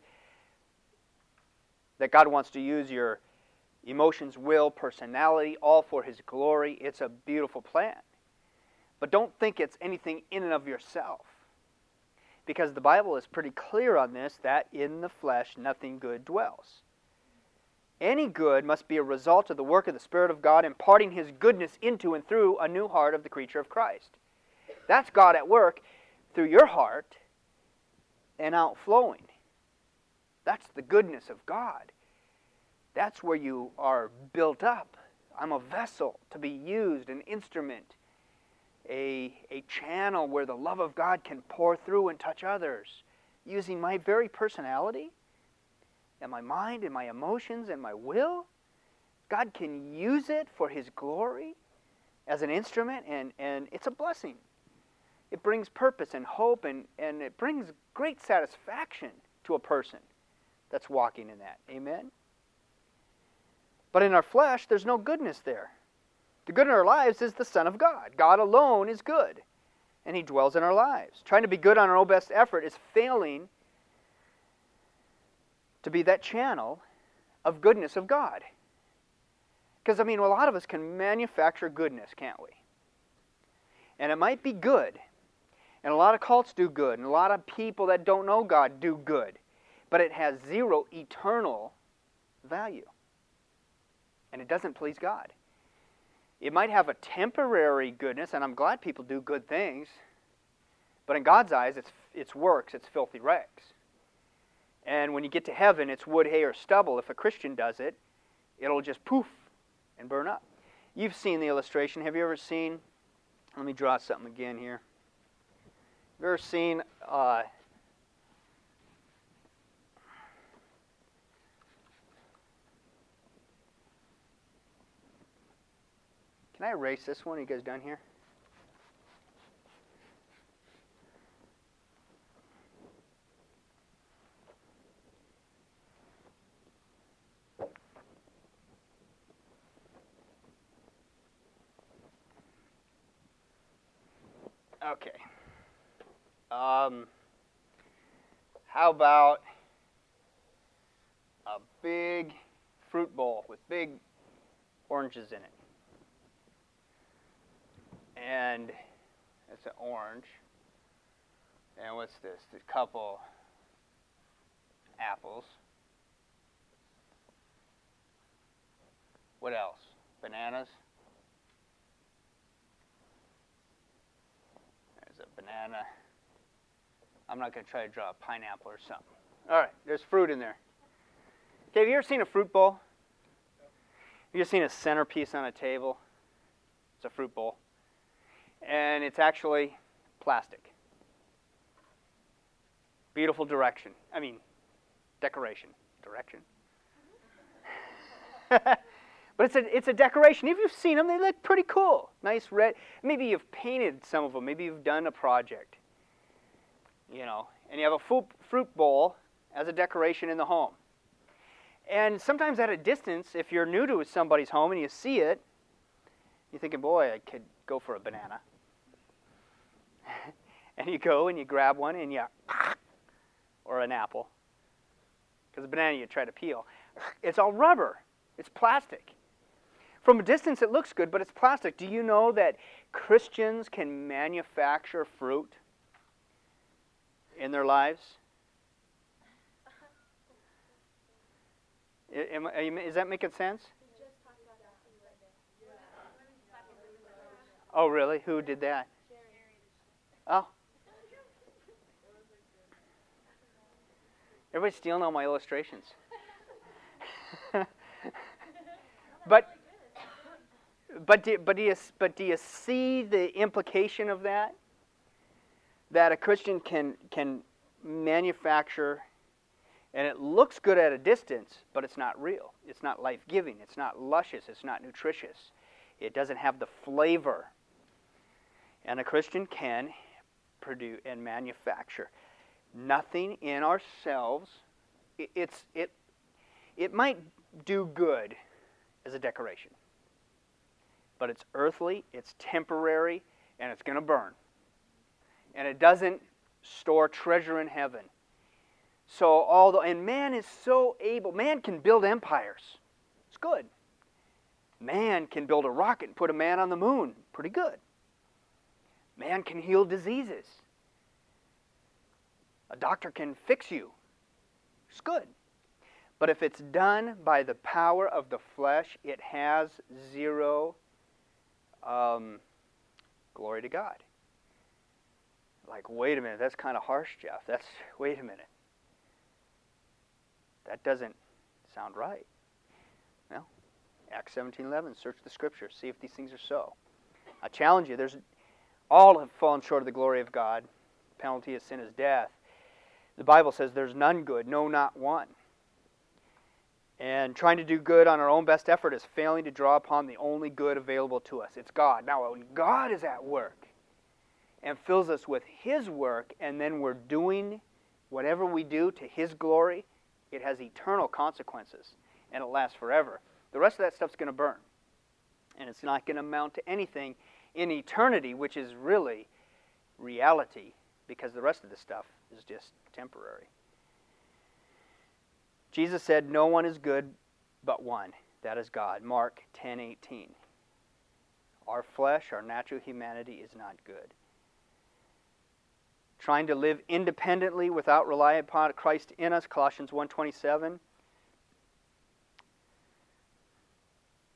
that God wants to use your emotions, will, personality, all for His glory. It's a beautiful plan. But don't think it's anything in and of yourself. Because the Bible is pretty clear on this, that in the flesh nothing good dwells. Any good must be a result of the work of the Spirit of God imparting His goodness into and through a new heart of the creature of Christ. That's God at work through your heart and outflowing. That's the goodness of God. That's where you are built up. I'm a vessel to be used, an instrument, a, a channel where the love of God can pour through and touch others, using my very personality and my mind and my emotions and my will. God can use it for His glory as an instrument, and, and it's a blessing. It brings purpose and hope, and, and it brings great satisfaction to a person that's walking in that. Amen? But in our flesh, there's no goodness there. The good in our lives is the Son of God. God alone is good, and He dwells in our lives. Trying to be good on our own best effort is failing to be that channel of goodness of God. Because, I mean, a lot of us can manufacture goodness, can't we? And it might be good. And a lot of cults do good. And a lot of people that don't know God do good. But it has zero eternal value. and it doesn't please God. It might have a temporary goodness, and I'm glad people do good things, but in God's eyes, it's it's works, it's filthy rags. And when you get to heaven, it's wood, hay, or stubble. If a Christian does it, it'll just poof and burn up. You've seen the illustration. Have you ever seen, let me draw something again here. Have you ever seen, uh, can I erase this one? Are you guys done here? Okay. Um, how about a big fruit bowl with big oranges in it? And it's an orange. And what's this? A couple apples. What else? Bananas. There's a banana. I'm not going to try to draw a pineapple or something. All right, there's fruit in there. Okay, have you ever seen a fruit bowl? Have you ever seen a centerpiece on a table? It's a fruit bowl. And it's actually plastic. Beautiful direction. I mean, decoration. Direction. But it's a it's a decoration. If you've seen them, they look pretty cool. Nice red. Maybe you've painted some of them. Maybe you've done a project. You know, and you have a fruit fruit bowl as a decoration in the home. And sometimes at a distance, if you're new to somebody's home and you see it, you're thinking, boy, I could go for a banana. And you go and you grab one and you, or an apple. Because a banana you try to peel. It's all rubber. It's plastic. From a distance it looks good, but it's plastic. Do you know that Christians can manufacture fruit in their lives? Am, am, is that making sense? Oh, really? Who did that? Oh. Everybody's stealing all my illustrations. but but do, but do you but do you see the implication of that? That a Christian can can manufacture, and it looks good at a distance, but it's not real. It's not life-giving. It's not luscious. It's not nutritious. It doesn't have the flavor. And a Christian can produce and manufacture. Nothing in ourselves. It, it's it. It might do good as a decoration, but it's earthly. It's temporary, and it's going to burn. And it doesn't store treasure in heaven. So although and man is so able. Man can build empires. It's good. Man can build a rocket and put a man on the moon. Pretty good. Man can heal diseases. A doctor can fix you. It's good. But if it's done by the power of the flesh, it has zero um, glory to God. Like, wait a minute, that's kind of harsh, Jeff. That's, wait a minute. That doesn't sound right. Well, Acts seventeen eleven, search the Scriptures, see if these things are so. I challenge you, there's all have fallen short of the glory of God. The penalty of sin is death. The Bible says there's none good, no, not one. And trying to do good on our own best effort is failing to draw upon the only good available to us. It's God. Now, when God is at work and fills us with His work, and then we're doing whatever we do to His glory, it has eternal consequences, and it lasts forever. The rest of that stuff's going to burn. And it's not going to amount to anything in eternity, which is really reality, because the rest of the stuff is just temporary. Jesus said, no one is good but one. That is God. Mark ten eighteen. Our flesh, our natural humanity is not good. Trying to live independently without relying upon Christ in us, Colossians one twenty-seven.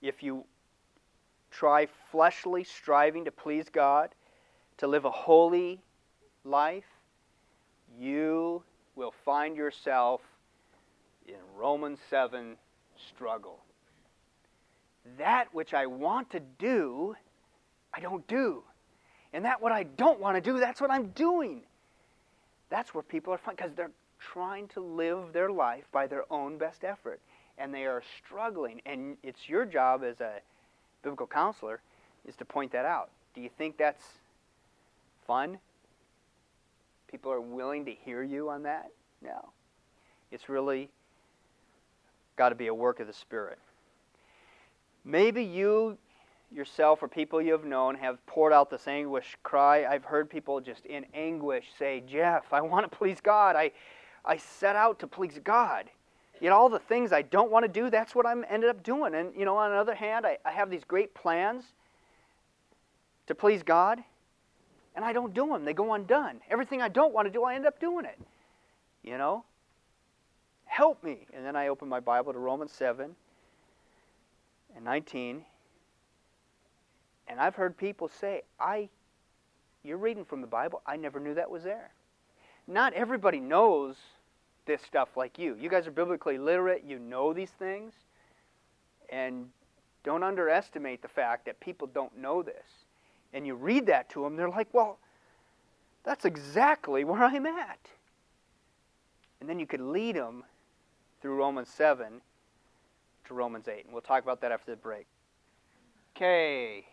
if you try fleshly striving to please God, to live a holy life, you will find yourself in Romans seven struggle. That which I want to do, I don't do. And that what I don't want to do, that's what I'm doing. That's where people are finding, because they're trying to live their life by their own best effort. And they are struggling. And it's your job as a biblical counselor is to point that out. Do you think that's fun? People are willing to hear you on that? No. It's really got to be a work of the Spirit. Maybe you yourself or people you have known have poured out this anguish cry. I've heard people just in anguish say, Jeff, I want to please God. I, I set out to please God. Yet all the things I don't want to do, that's what I'm ended up doing. And, you know, on the other hand, I, I have these great plans to please God, and I don't do them. They go undone. Everything I don't want to do, I end up doing it. You know? Help me. And then I open my Bible to Romans seven and nineteen. And I've heard people say, I, you're reading from the Bible, I never knew that was there. Not everybody knows this stuff like you. You guys are biblically literate, you know these things, and don't underestimate the fact that people don't know this. And you read that to them, they're like, well, that's exactly where I'm at. And then you could lead them through Romans seven to Romans eight. And we'll talk about that after the break. Okay.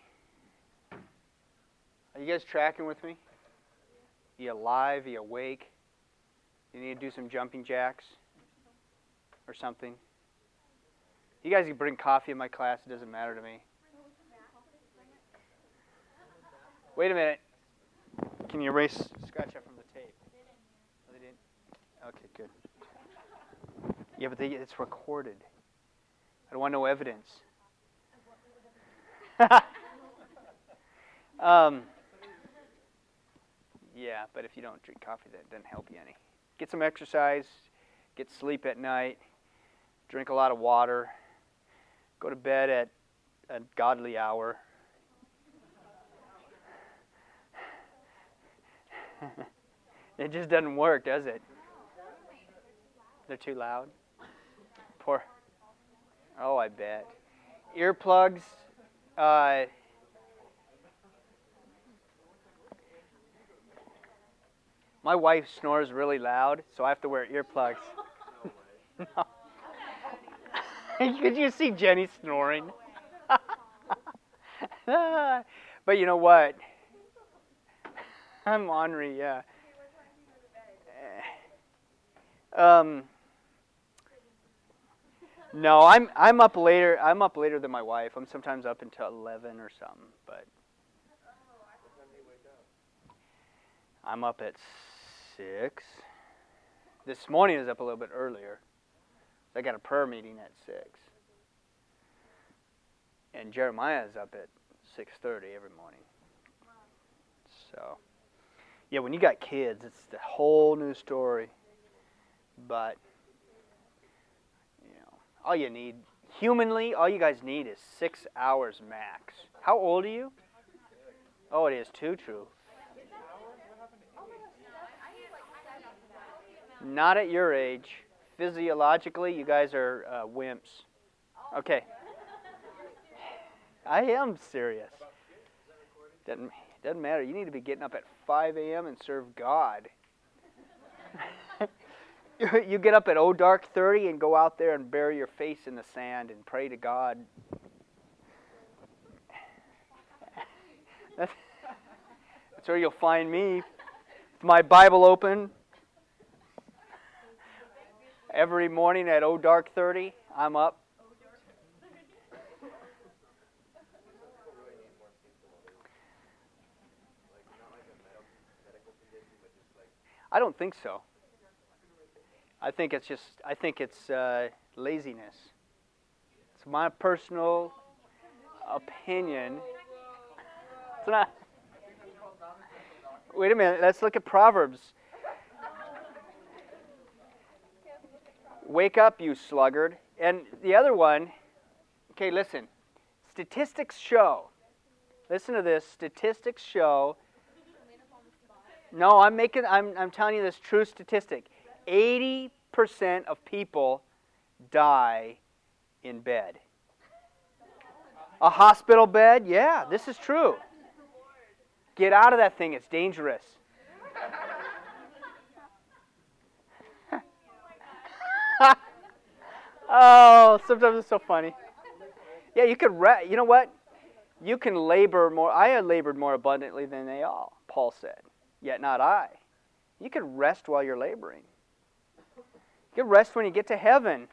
Are you guys tracking with me? Are you alive? Are you awake? You need to do some jumping jacks or something? You guys can bring coffee in my class. It doesn't matter to me. Wait a minute. Can you erase, scratch that from the tape? Oh, they didn't? Okay, good. Yeah, but they, it's recorded. I don't want no evidence. um, yeah, but if you don't drink coffee, that doesn't help you any. Get some exercise, get sleep at night, drink a lot of water, go to bed at a godly hour. It just doesn't work, does it? They're too loud? Poor. Oh, I bet. Earplugs. Uh, my wife snores really loud, so I have to wear earplugs. No. Could you see Jenny snoring? But you know what? I'm ornery, yeah. Um, no, I'm I'm up later. I'm up later than my wife. I'm sometimes up until eleven or something. But I'm up at six. This morning I was up a little bit earlier. I got a prayer meeting at six, and Jeremiah is up at six thirty every morning. So. Yeah, when you got kids, it's a whole new story. But, you know, all you need, humanly, all you guys need is six hours max. How old are you? Oh, it is too true. Not at your age. Physiologically, you guys are uh, wimps. Okay. I am serious. Doesn't Doesn't matter. You need to be getting up at five a.m. and serve God. You get up at oh dark thirty and go out there and bury your face in the sand and pray to God. That's, that's where you'll find me. With my Bible open. Every morning at oh dark thirty, I'm up. I don't think so. I think it's just, I think it's uh, laziness. It's my personal opinion. It's not. Wait a minute, let's look at Proverbs. Wake up, you sluggard. And the other one, okay, listen. Statistics show, listen to this, statistics show, no, I'm making, I'm, I'm telling you this true statistic. eighty percent of people die in bed. A hospital bed? Yeah, this is true. Get out of that thing, it's dangerous. Oh, sometimes it's so funny. Yeah, you could, re- you know what? You can labor more. I had labored more abundantly than they all, Paul said. Yet not I. You can rest while you're laboring. You can rest when you get to heaven.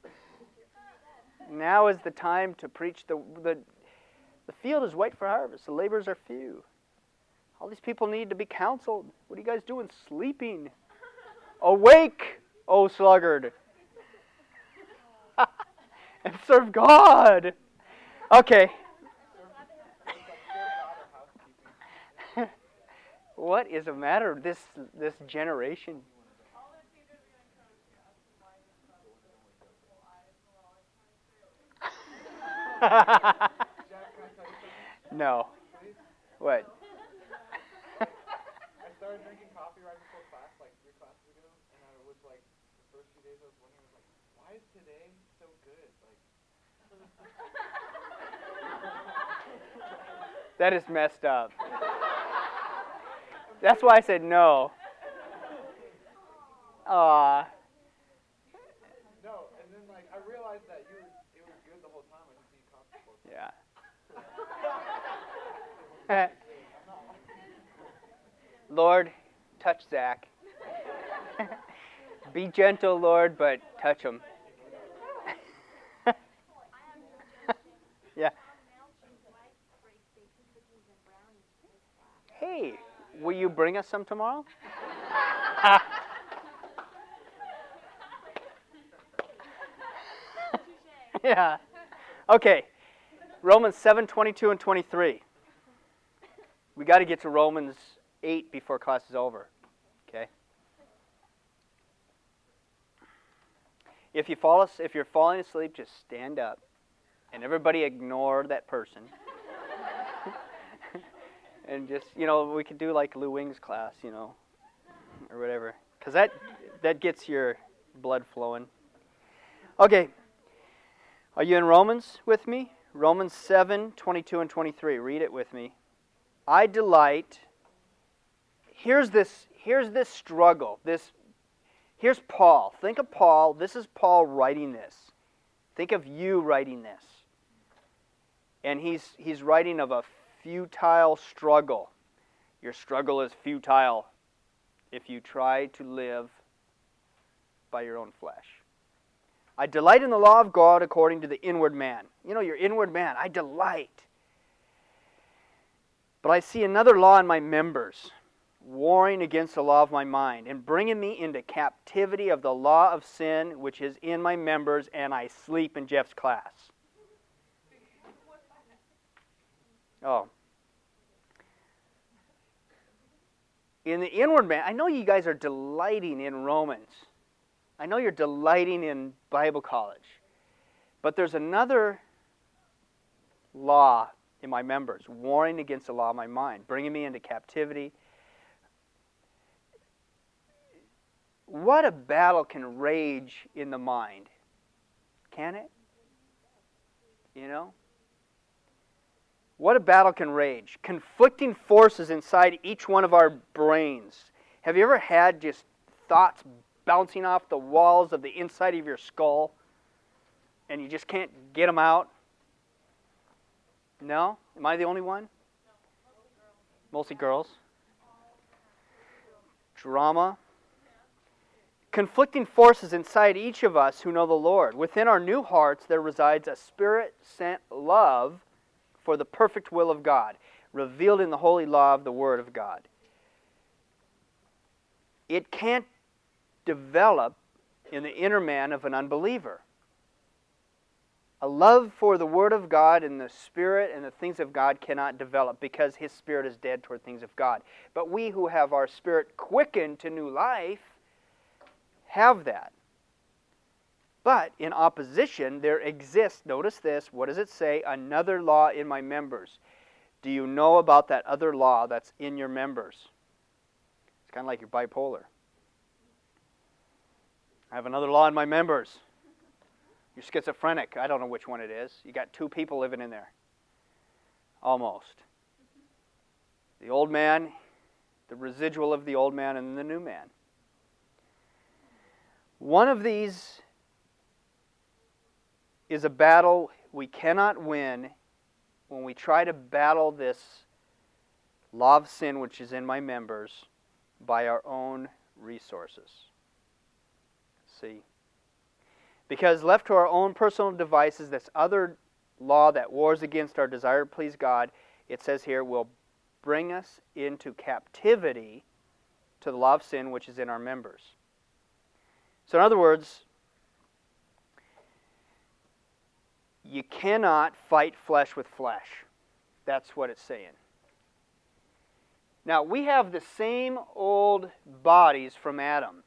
Now is the time to preach. The, the, the field is white for harvest. The laborers are few. All these people need to be counseled. What are you guys doing? Sleeping. Awake, O sluggard. And serve God. Okay. What is the matter with this this generation? No. What? I started drinking coffee right before class, like three classes ago, and I was like, the first few days I was wondering, I was like, why is today so good? Like, that is messed up. That's why I said no. Aw. no, and then like I realized that you were, it was good the whole time. I just need coffee before class. Yeah. Lord, touch Zach. Be gentle, Lord, but touch him. Yeah. Hey, will you bring us some tomorrow? Yeah. Okay. Romans seven, twenty-two and twenty-three. We got to get to Romans eight before class is over. Okay? If you fall as- if you're falling asleep, just stand up. And everybody ignore that person. And just, you know, we could do like Lou Wing's class, you know, or whatever. Because that, that gets your blood flowing. Okay. Are you in Romans with me? Romans seven, twenty-two and twenty-three. Read it with me. I delight. Here's this, here's this struggle. This, here's Paul. Think of Paul. This is Paul writing this. Think of you writing this. And he's he's writing of a futile struggle. Your struggle is futile if you try to live by your own flesh. I delight in the law of God according to the inward man. You know, your inward man, I delight. But I see another law in my members, warring against the law of my mind, and bringing me into captivity of the law of sin which is in my members, and I sleep in Jeff's class. Oh. In the inward man, I know you guys are delighting in Romans. I know you're delighting in Bible college. But there's another law in my members, warring against the law of my mind, bringing me into captivity. What a battle can rage in the mind. Can it? You know? What a battle can rage. Conflicting forces inside each one of our brains. Have you ever had just thoughts bouncing off the walls of the inside of your skull and you just can't get them out? No? Am I the only one? Mostly girls. Drama. Conflicting forces inside each of us who know the Lord. Within our new hearts there resides a Spirit-sent love for the perfect will of God, revealed in the holy law of the Word of God. It can't develop in the inner man of an unbeliever. A love for the Word of God and the Spirit and the things of God cannot develop because his spirit is dead toward things of God. But we who have our spirit quickened to new life have that. But in opposition, there exists, notice this, what does it say? Another law in my members. Do you know about that other law that's in your members? It's kind of like you're bipolar. I have another law in my members. You're schizophrenic. I don't know which one it is. You got two people living in there. Almost. The old man, the residual of the old man, and the new man. One of these is a battle we cannot win when we try to battle this law of sin which is in my members by our own resources. See? Because left to our own personal devices, this other law that wars against our desire to please God, it says here, will bring us into captivity to the law of sin which is in our members. So in other words, you cannot fight flesh with flesh. That's what it's saying. Now, we have the same old bodies from Adam.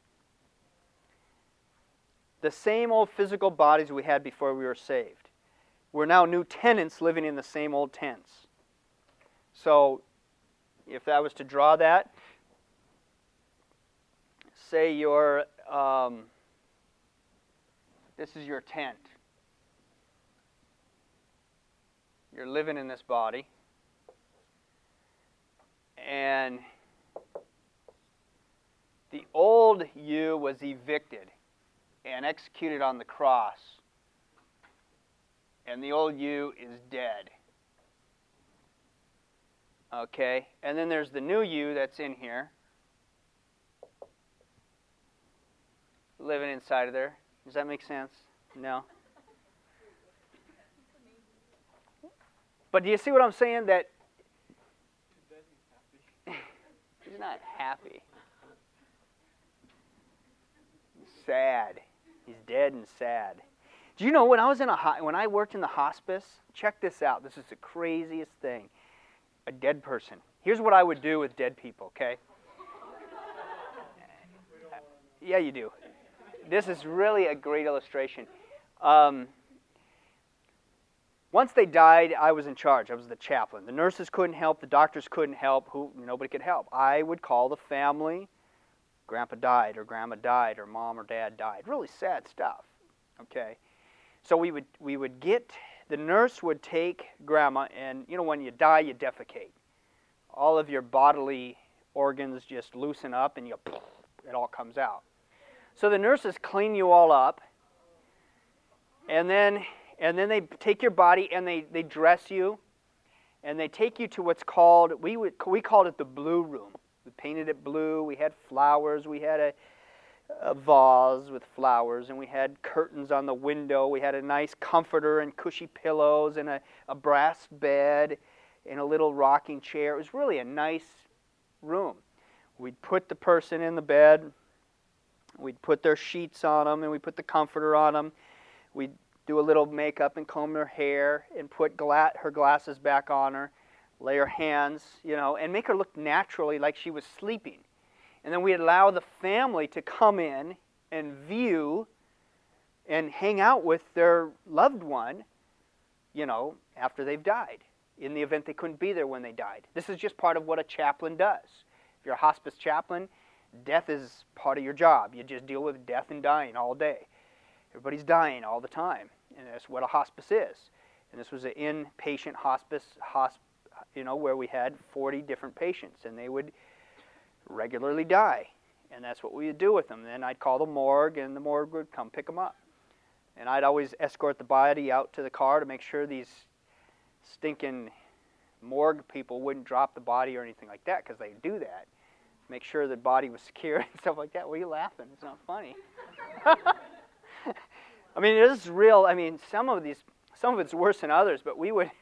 The same old physical bodies we had before we were saved. We're now new tenants living in the same old tents. So, if I was to draw that, say you're, um, this is your tent. You're living in this body. And the old you was evicted and executed on the cross. And the old you is dead. Okay? And then there's the new you that's in here. Living inside of there. Does that make sense? No? But do you see what I'm saying? That he's not happy. He's sad. He's dead and sad. Do you know when I was in a ho- when I worked in the hospice? Check this out. This is the craziest thing. A dead person. Here's what I would do with dead people. Okay? Yeah, you do. This is really a great illustration. Um, Once they died, I was in charge. I was the chaplain. The nurses couldn't help. The doctors couldn't help. Who? Nobody could help. I would call the family. Grandpa died, or Grandma died, or Mom or Dad died. Really sad stuff. Okay, so we would we would get the nurse would take Grandma, and you know when you die, you defecate. All of your bodily organs just loosen up, and you it all comes out. So the nurses clean you all up, and then. And then they take your body and they, they dress you, and they take you to what's called, we would we called it the blue room. We painted it blue, we had flowers, we had a, a vase with flowers, and we had curtains on the window, we had a nice comforter and cushy pillows and a, a brass bed and a little rocking chair. It was really a nice room. We'd put the person in the bed, we'd put their sheets on them, and we'd put the comforter on them. We'd do a little makeup and comb her hair and put gla- her glasses back on her, lay her hands, you know, and make her look naturally like she was sleeping. And then we allow the family to come in and view and hang out with their loved one, you know, after they've died, in the event they couldn't be there when they died. This is just part of what a chaplain does. If you're a hospice chaplain, death is part of your job. You just deal with death and dying all day. Everybody's dying all the time, and that's what a hospice is. And this was an inpatient hospice, hosp- you know, where we had forty different patients, and they would regularly die. And that's what we would do with them. Then I'd call the morgue, and the morgue would come pick them up. And I'd always escort the body out to the car to make sure these stinking morgue people wouldn't drop the body or anything like that, because they'd do that. Make sure the body was secure and stuff like that. What are you laughing? It's not funny. I mean, it is real. I mean, some of these, some of it's worse than others. But we would,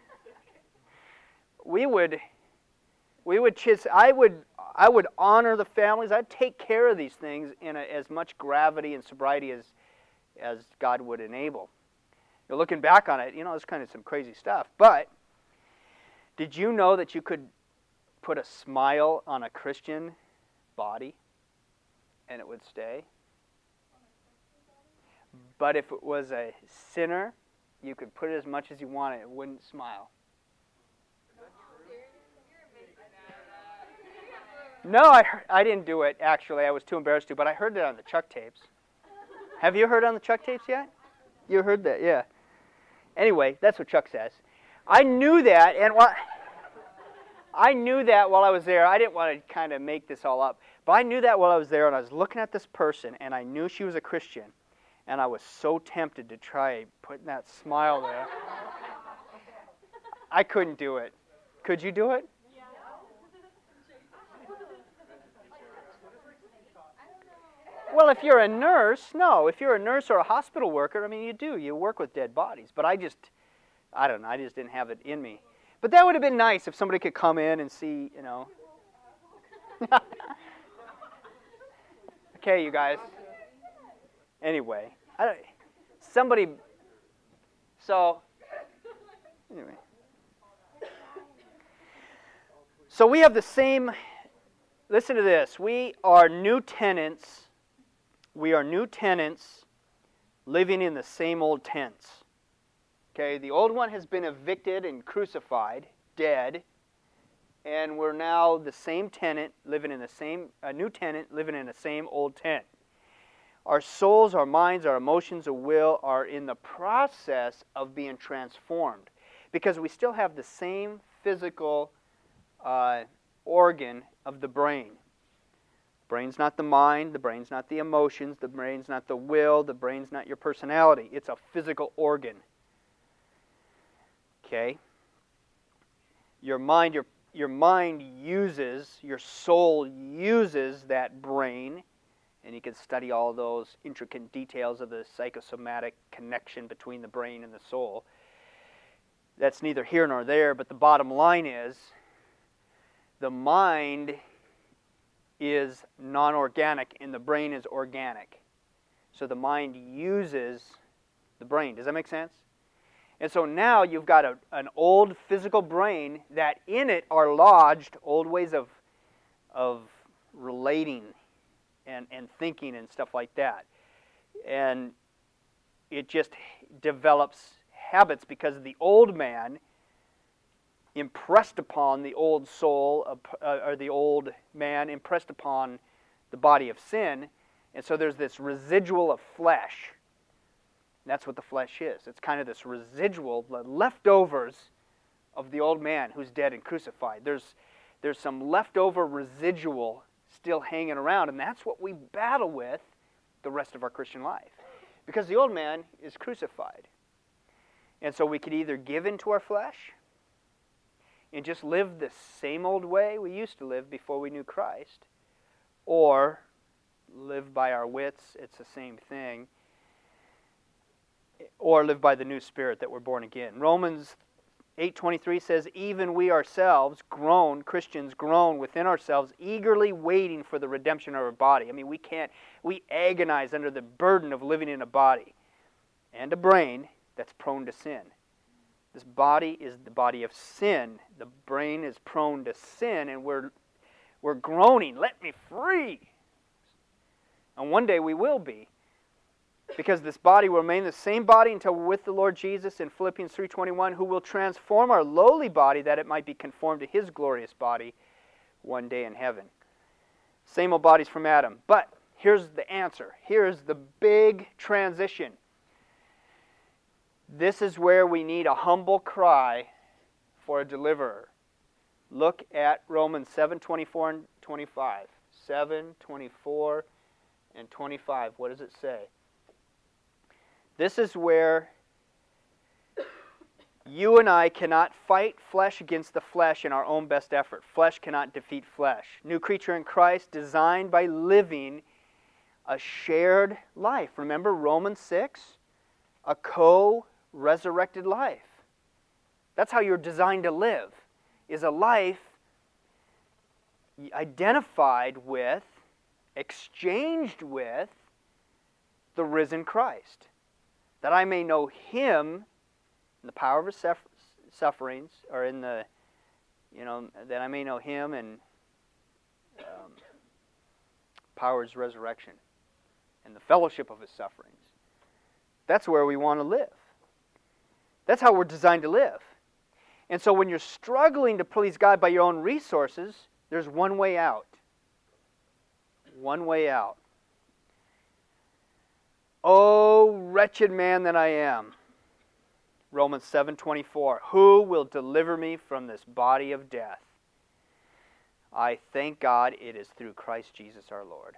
we would, we would just. I would, I would honor the families. I'd take care of these things in a, as much gravity and sobriety as, as God would enable. You know, looking back on it, you know, it's kind of some crazy stuff. But did you know that you could put a smile on a Christian body, and it would stay? But if it was a sinner, you could put it as much as you wanted. It wouldn't smile. No, I, heard, I didn't do it, actually. I was too embarrassed to, but I heard it on the Chuck tapes. Have you heard on the Chuck tapes yet? You heard that, yeah. Anyway, that's what Chuck says. I knew that, and while, I knew that while I was there. I didn't want to kind of make this all up, but I knew that while I was there, and I was looking at this person, and I knew she was a Christian, and I was so tempted to try putting that smile there. I couldn't do it. Could you do it? Well, if you're a nurse, no. If you're a nurse or a hospital worker, I mean, you do. You work with dead bodies. But I just, I don't know, I just didn't have it in me. But that would have been nice if somebody could come in and see, you know. Okay, you guys. Anyway, I don't, somebody, so, anyway. So we have the same, listen to this. We are new tenants. We are new tenants living in the same old tents. Okay, the old one has been evicted and crucified, dead, and we're now the same tenant living in the same, a new tenant living in the same old tent. Our souls, our minds, our emotions, our will are in the process of being transformed because we still have the same physical uh, organ of the brain. The brain's not the mind, the brain's not the emotions, the brain's not the will, the brain's not your personality. It's a physical organ. Okay? Your mind, your, your mind uses, your soul uses that brain, and you can study all those intricate details of the psychosomatic connection between the brain and the soul. That's neither here nor there, but the bottom line is the mind is non-organic and the brain is organic. So the mind uses the brain. Does that make sense? And so now you've got a, an old physical brain that in it are lodged old ways of, of relating and, and thinking and stuff like that. And it just develops habits because the old man impressed upon the old soul, uh, or the old man impressed upon the body of sin, and so there's this residual of flesh. That's what the flesh is. It's kind of this residual, the leftovers of the old man who's dead and crucified. There's, there's some leftover residual still hanging around, and that's what we battle with the rest of our Christian life. Because the old man is crucified. And so we could either give into our flesh and just live the same old way we used to live before we knew Christ, or live by our wits, it's the same thing, or live by the new spirit that we're born again. Romans eight twenty-three says, even we ourselves, groan, Christians groan within ourselves, eagerly waiting for the redemption of our body. I mean, we can't, we agonize under the burden of living in a body and a brain that's prone to sin. This body is the body of sin. The brain is prone to sin, and we're, we're groaning, let me free. And one day we will be, because this body will remain the same body until we're with the Lord Jesus in Philippians three twenty-one, who will transform our lowly body that it might be conformed to His glorious body one day in heaven. Same old bodies from Adam. But here's the answer. Here's the big transition. This is where we need a humble cry for a deliverer. Look at Romans seven twenty-four and twenty-five. seven twenty-four and twenty-five. What does it say? This is where you and I cannot fight flesh against the flesh in our own best effort. Flesh cannot defeat flesh. New creature in Christ, designed by living a shared life. Remember Romans six? A co-resurrected life. That's how you're designed to live, is a life identified with, exchanged with the risen Christ. That I may know Him in the power of His sufferings, or in the, you know, that I may know Him and um, power of His resurrection, and the fellowship of His sufferings. That's where we want to live. That's how we're designed to live. And so when you're struggling to please God by your own resources, there's one way out. One way out. Oh, wretched man that I am. Romans seven twenty-four. Who will deliver me from this body of death? I thank God it is through Christ Jesus our Lord.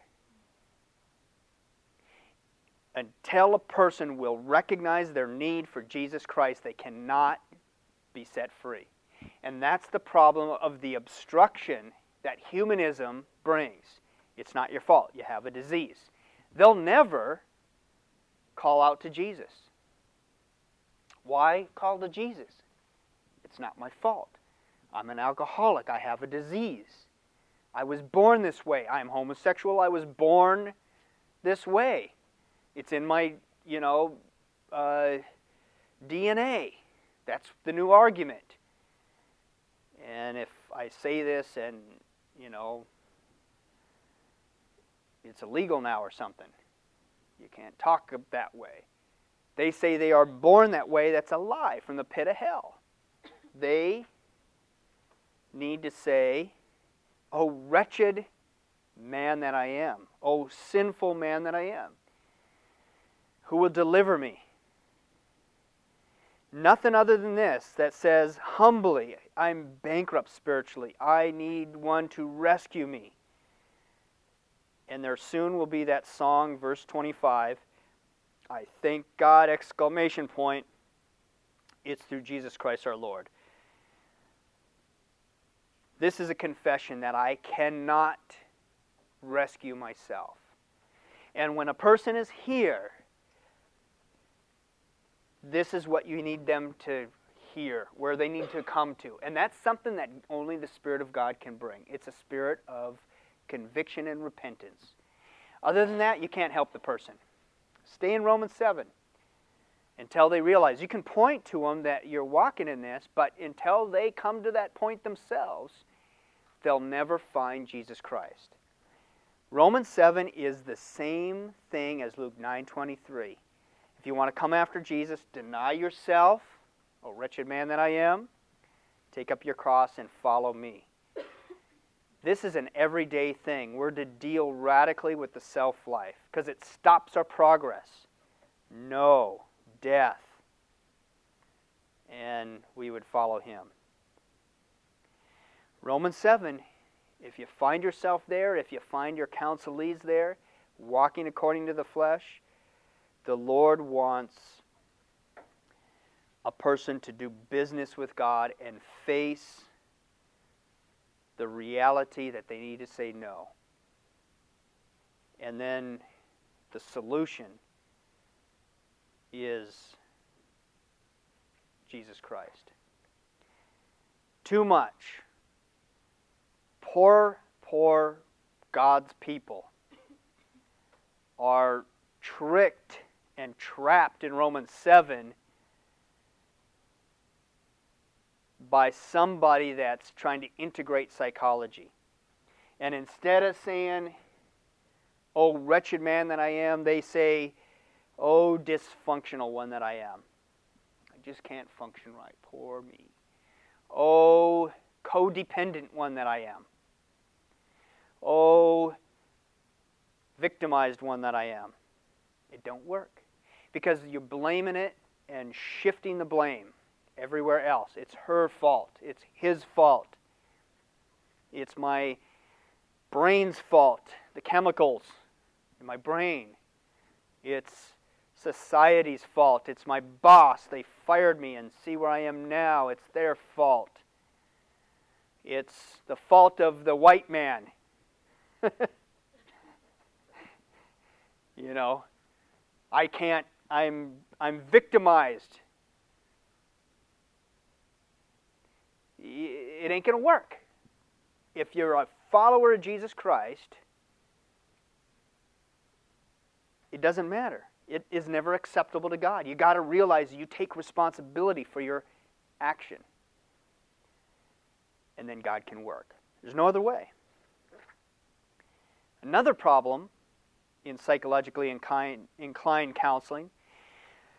Until a person will recognize their need for Jesus Christ, they cannot be set free. And that's the problem of the obstruction that humanism brings. It's not your fault. You have a disease. They'll never call out to Jesus. Why call to Jesus? It's not my fault. I'm an alcoholic. I have a disease. I was born this way. I am homosexual. I was born this way. It's in my, you know, uh, D N A. That's the new argument. And if I say this and, you know, it's illegal now or something, you can't talk that way. They say they are born that way. That's a lie from the pit of hell. They need to say, oh, wretched man that I am. Oh, sinful man that I am. Who will deliver me? Nothing other than this that says, humbly, I'm bankrupt spiritually. I need one to rescue me. And there soon will be that song, verse twenty-five, I thank God, exclamation point, it's through Jesus Christ our Lord. This is a confession that I cannot rescue myself. And when a person is here, this is what you need them to hear, where they need to come to. And that's something that only the Spirit of God can bring. It's a spirit of conviction and repentance. Other than that, you can't help the person. Stay in Romans seven until they realize. You can point to them that you're walking in this, but until they come to that point themselves, they'll never find Jesus Christ. Romans seven is the same thing as Luke nine twenty-three. If you want to come after Jesus, deny yourself, O wretched man that I am, take up your cross and follow me. This is an everyday thing. We're to deal radically with the self-life because it stops our progress. No, death. And we would follow him. Romans seven, if you find yourself there, if you find your counselees there, walking according to the flesh, the Lord wants a person to do business with God and face the reality that they need to say no. And then the solution is Jesus Christ. Too much. Poor, poor God's people are tricked and trapped in Romans seven by somebody that's trying to integrate psychology. And instead of saying, oh, wretched man that I am, they say, oh, dysfunctional one that I am. I just can't function right. Poor me. Oh, codependent one that I am. Oh, victimized one that I am. It don't work. Because you're blaming it and shifting the blame everywhere else. It's her fault. It's his fault. It's my brain's fault. The chemicals in my brain. It's society's fault. It's my boss. They fired me and see where I am now. It's their fault. It's the fault of the white man. You know, I can't, I'm I'm victimized. It ain't going to work. If you're a follower of Jesus Christ, it doesn't matter. It is never acceptable to God. You got to realize you take responsibility for your action. And then God can work. There's no other way. Another problem in psychologically inclined, inclined counseling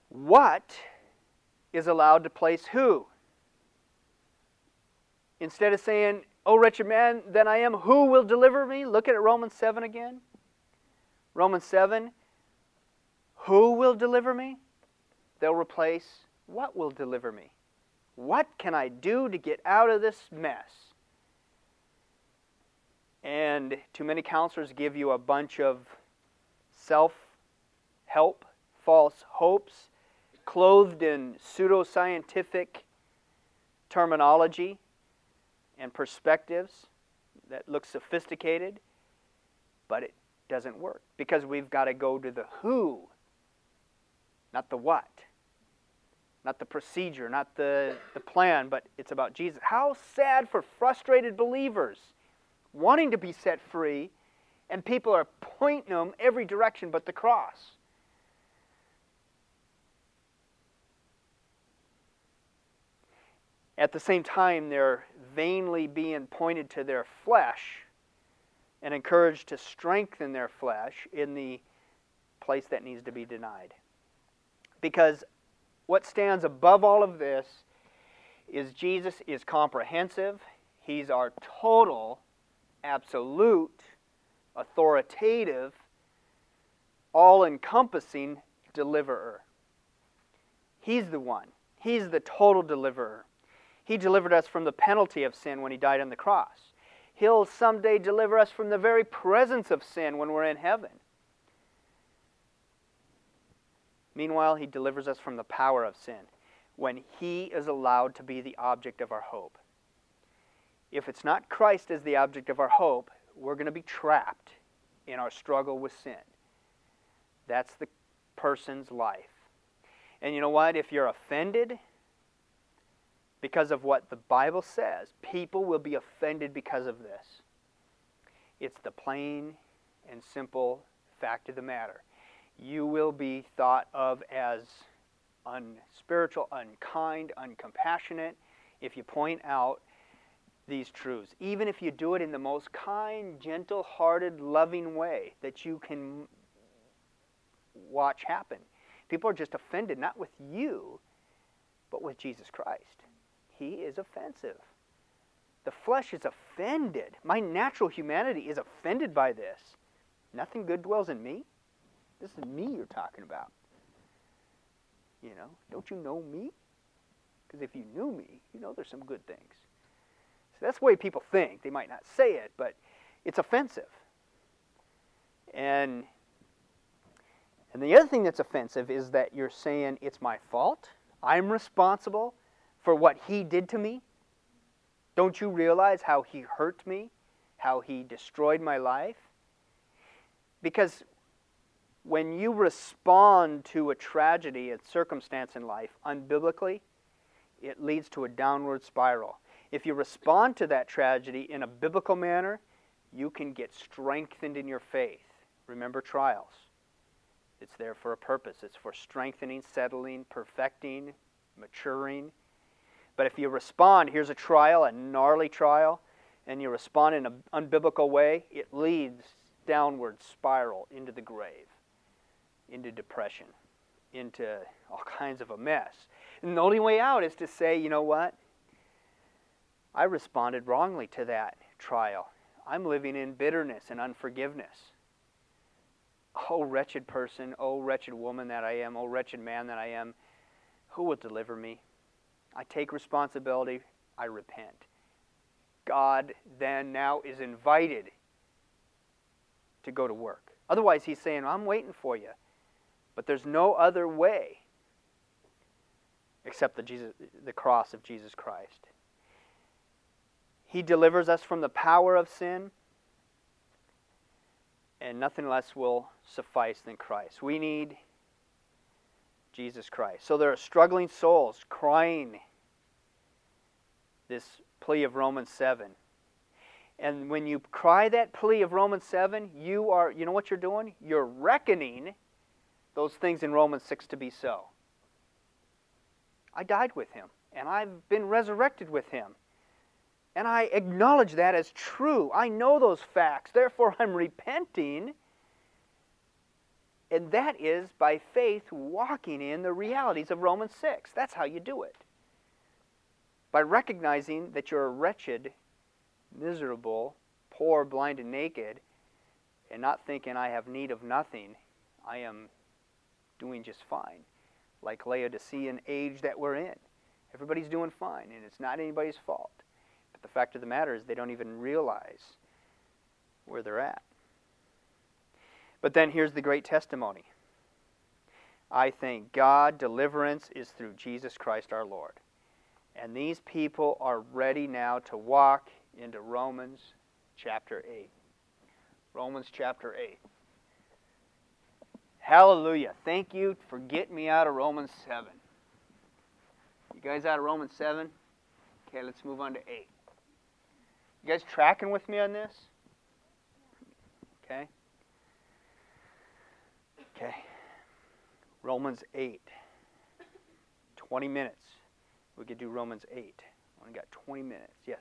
what is allowed to place who? Instead of saying, "O wretched man that I am, who will deliver me?" Look at Romans seven again. Romans seven, who will deliver me? They'll replace, what will deliver me? What can I do to get out of this mess? And too many counselors give you a bunch of self-help, false hopes, clothed in pseudoscientific terminology and perspectives that look sophisticated, but it doesn't work because we've got to go to the who, not the what, not the procedure, not the, the plan, but it's about Jesus. How sad for frustrated believers wanting to be set free, and people are pointing them every direction but the cross. At the same time, they're vainly being pointed to their flesh and encouraged to strengthen their flesh in the place that needs to be denied. Because what stands above all of this is Jesus is comprehensive. He's our total, absolute, authoritative, all-encompassing deliverer. He's the one. He's the total deliverer. He delivered us from the penalty of sin when He died on the cross. He'll someday deliver us from the very presence of sin when we're in heaven. Meanwhile, He delivers us from the power of sin when He is allowed to be the object of our hope. If it's not Christ as the object of our hope, we're going to be trapped in our struggle with sin. That's the person's life. And you know what? If you're offended because of what the Bible says, people will be offended because of this. It's the plain and simple fact of the matter. You will be thought of as unspiritual, unkind, uncompassionate if you point out these truths. Even if you do it in the most kind, gentle-hearted, loving way that you can watch happen. People are just offended, not with you, but with Jesus Christ. He is offensive. The flesh is offended. My natural humanity is offended by this. Nothing good dwells in me. This is me you're talking about. You know, don't you know me? Because if you knew me, you know there's some good things. So that's the way people think. They might not say it, but it's offensive. And, and the other thing that's offensive is that you're saying it's my fault. I'm responsible for what He did to me. Don't you realize how He hurt me? How He destroyed my life? Because when you respond to a tragedy, a circumstance in life, unbiblically, it leads to a downward spiral. If you respond to that tragedy in a biblical manner, you can get strengthened in your faith. Remember trials. It's there for a purpose. It's for strengthening, settling, perfecting, maturing. But if you respond, here's a trial, a gnarly trial, and you respond in an unbiblical way, it leads downward spiral into the grave, into depression, into all kinds of a mess. And the only way out is to say, you know what? I responded wrongly to that trial. I'm living in bitterness and unforgiveness. Oh, wretched person, oh, wretched woman that I am, oh, wretched man that I am, who will deliver me? I take responsibility, I repent. God then now is invited to go to work. Otherwise He's saying, I'm waiting for you. But there's no other way except the, Jesus, the cross of Jesus Christ. He delivers us from the power of sin, and nothing less will suffice than Christ. We need Jesus Christ. So there are struggling souls crying this plea of Romans seven. And when you cry that plea of Romans seven, you are, you know what you're doing? You're reckoning those things in Romans six to be so. I died with Him, and I've been resurrected with Him. And I acknowledge that as true. I know those facts. Therefore, I'm repenting And that is by faith walking in the realities of Romans six. That's how you do it. By recognizing that you're wretched, miserable, poor, blind, and naked, and not thinking I have need of nothing, I am doing just fine. Like Laodicean age that we're in. Everybody's doing fine, and it's not anybody's fault. But the fact of the matter is they don't even realize where they're at. But then here's the great testimony. I thank God deliverance is through Jesus Christ our Lord. And these people are ready now to walk into Romans chapter eight. Romans chapter eight. Hallelujah. Thank you for getting me out of Romans seven. You guys out of Romans seven? Okay, let's move on to eight. You guys tracking with me on this? Okay. Okay. Romans eight. twenty minutes. We could do Romans eight. Only got twenty minutes. Yes.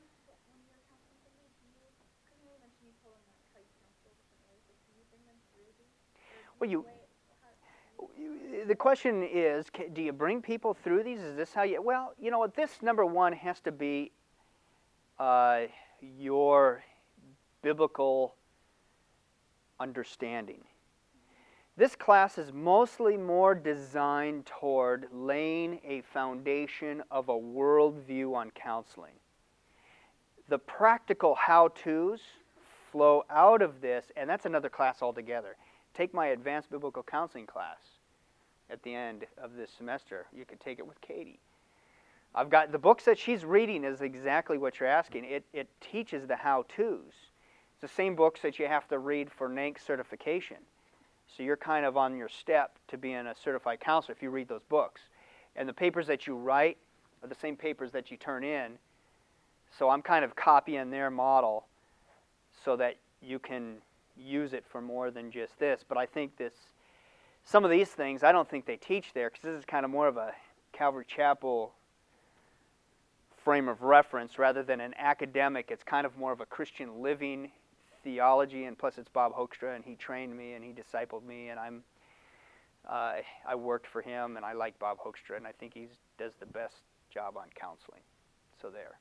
Well, you, you, the question is, do you bring people through these? Is this how you, well, you know what, this, number one, has to be uh, your biblical understanding. This class is mostly more designed toward laying a foundation of a worldview on counseling. The practical how-tos flow out of this, and that's another class altogether. Take my advanced biblical counseling class at the end of this semester. You could take it with Katie. I've got the books that she's reading is exactly what you're asking. It, it teaches the how-tos. It's the same books that you have to read for N A N C certification. So you're kind of on your step to being a certified counselor if you read those books. And the papers that you write are the same papers that you turn in. So I'm kind of copying their model so that you can use it for more than just this. But I think this, some of these things, I don't think they teach there, because this is kind of more of a Calvary Chapel frame of reference rather than an academic. It's kind of more of a Christian living theology, and plus it's Bob Hoekstra, and he trained me and he discipled me, and I'm uh, I worked for him, and I like Bob Hoekstra, and I think he does the best job on counseling. So there.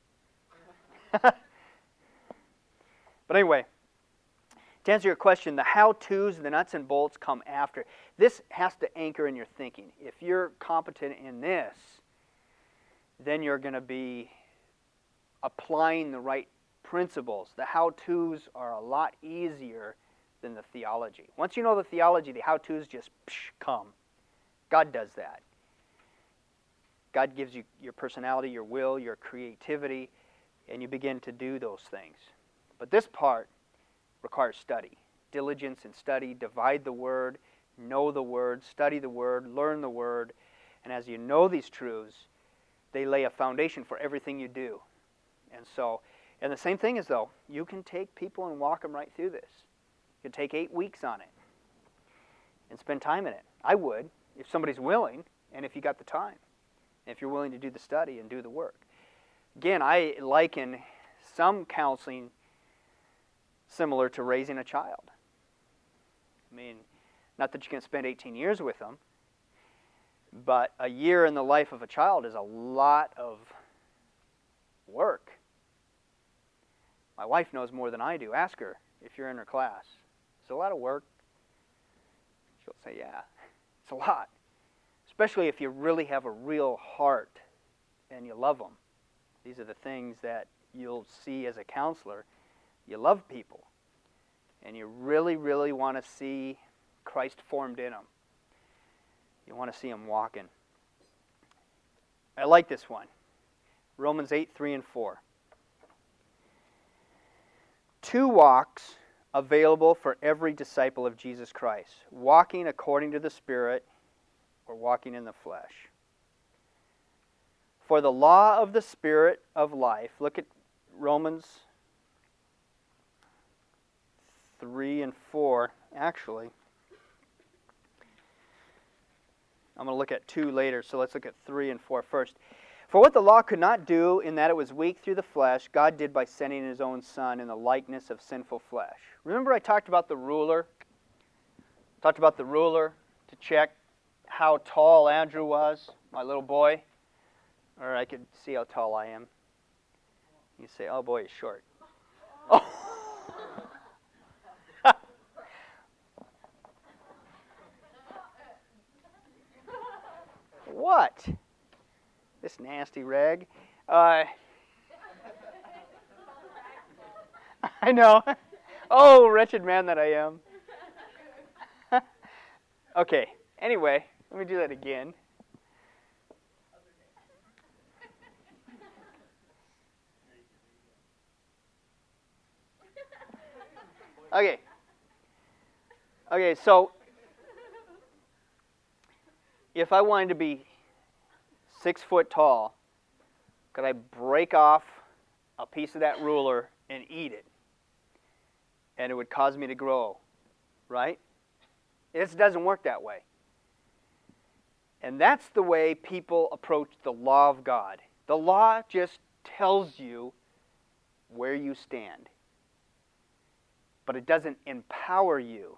But anyway, to answer your question, the how-tos, the nuts and bolts come after. This has to anchor in your thinking. If you're competent in this, then you're going to be applying the right principles. The how-tos are a lot easier than the theology. Once you know the theology, the how-tos just psh, come. God does that. God gives you your personality, your will, your creativity, and you begin to do those things. But this part requires study. Diligence in study, divide the Word, know the Word, study the Word, learn the Word, and as you know these truths, they lay a foundation for everything you do. And so, and the same thing is, though, you can take people and walk them right through this. You can take eight weeks on it and spend time in it. I would, if somebody's willing, and if you got the time, and if you're willing to do the study and do the work. Again, I liken some counseling similar to raising a child. I mean, not that you can spend eighteen years with them, but a year in the life of a child is a lot of work. My wife knows more than I do. Ask her if you're in her class. It's a lot of work. She'll say, yeah, it's a lot. Especially if you really have a real heart and you love them. These are the things that you'll see as a counselor. You love people. And you really, really want to see Christ formed in them. You want to see them walking. I like this one. Romans eight, three and four. Two walks available for every disciple of Jesus Christ. Walking according to the Spirit or walking in the flesh. For the law of the Spirit of life, look at Romans three and four, actually. I'm going to look at two later, so let's look at three and four first. For what the law could not do in that it was weak through the flesh, God did by sending His own Son in the likeness of sinful flesh. Remember I talked about the ruler? Talked about the ruler to check how tall Andrew was, my little boy. Or I could see how tall I am. You say, oh boy, he's short. Oh. What? This nasty rag. Uh, I know. Oh, wretched man that I am. Okay, anyway, let me do that again. Okay. Okay, so if I wanted to be six foot tall, could I break off a piece of that ruler and eat it? And it would cause me to grow, right? It doesn't work that way. And that's the way people approach the law of God. The law just tells you where you stand. But it doesn't empower you.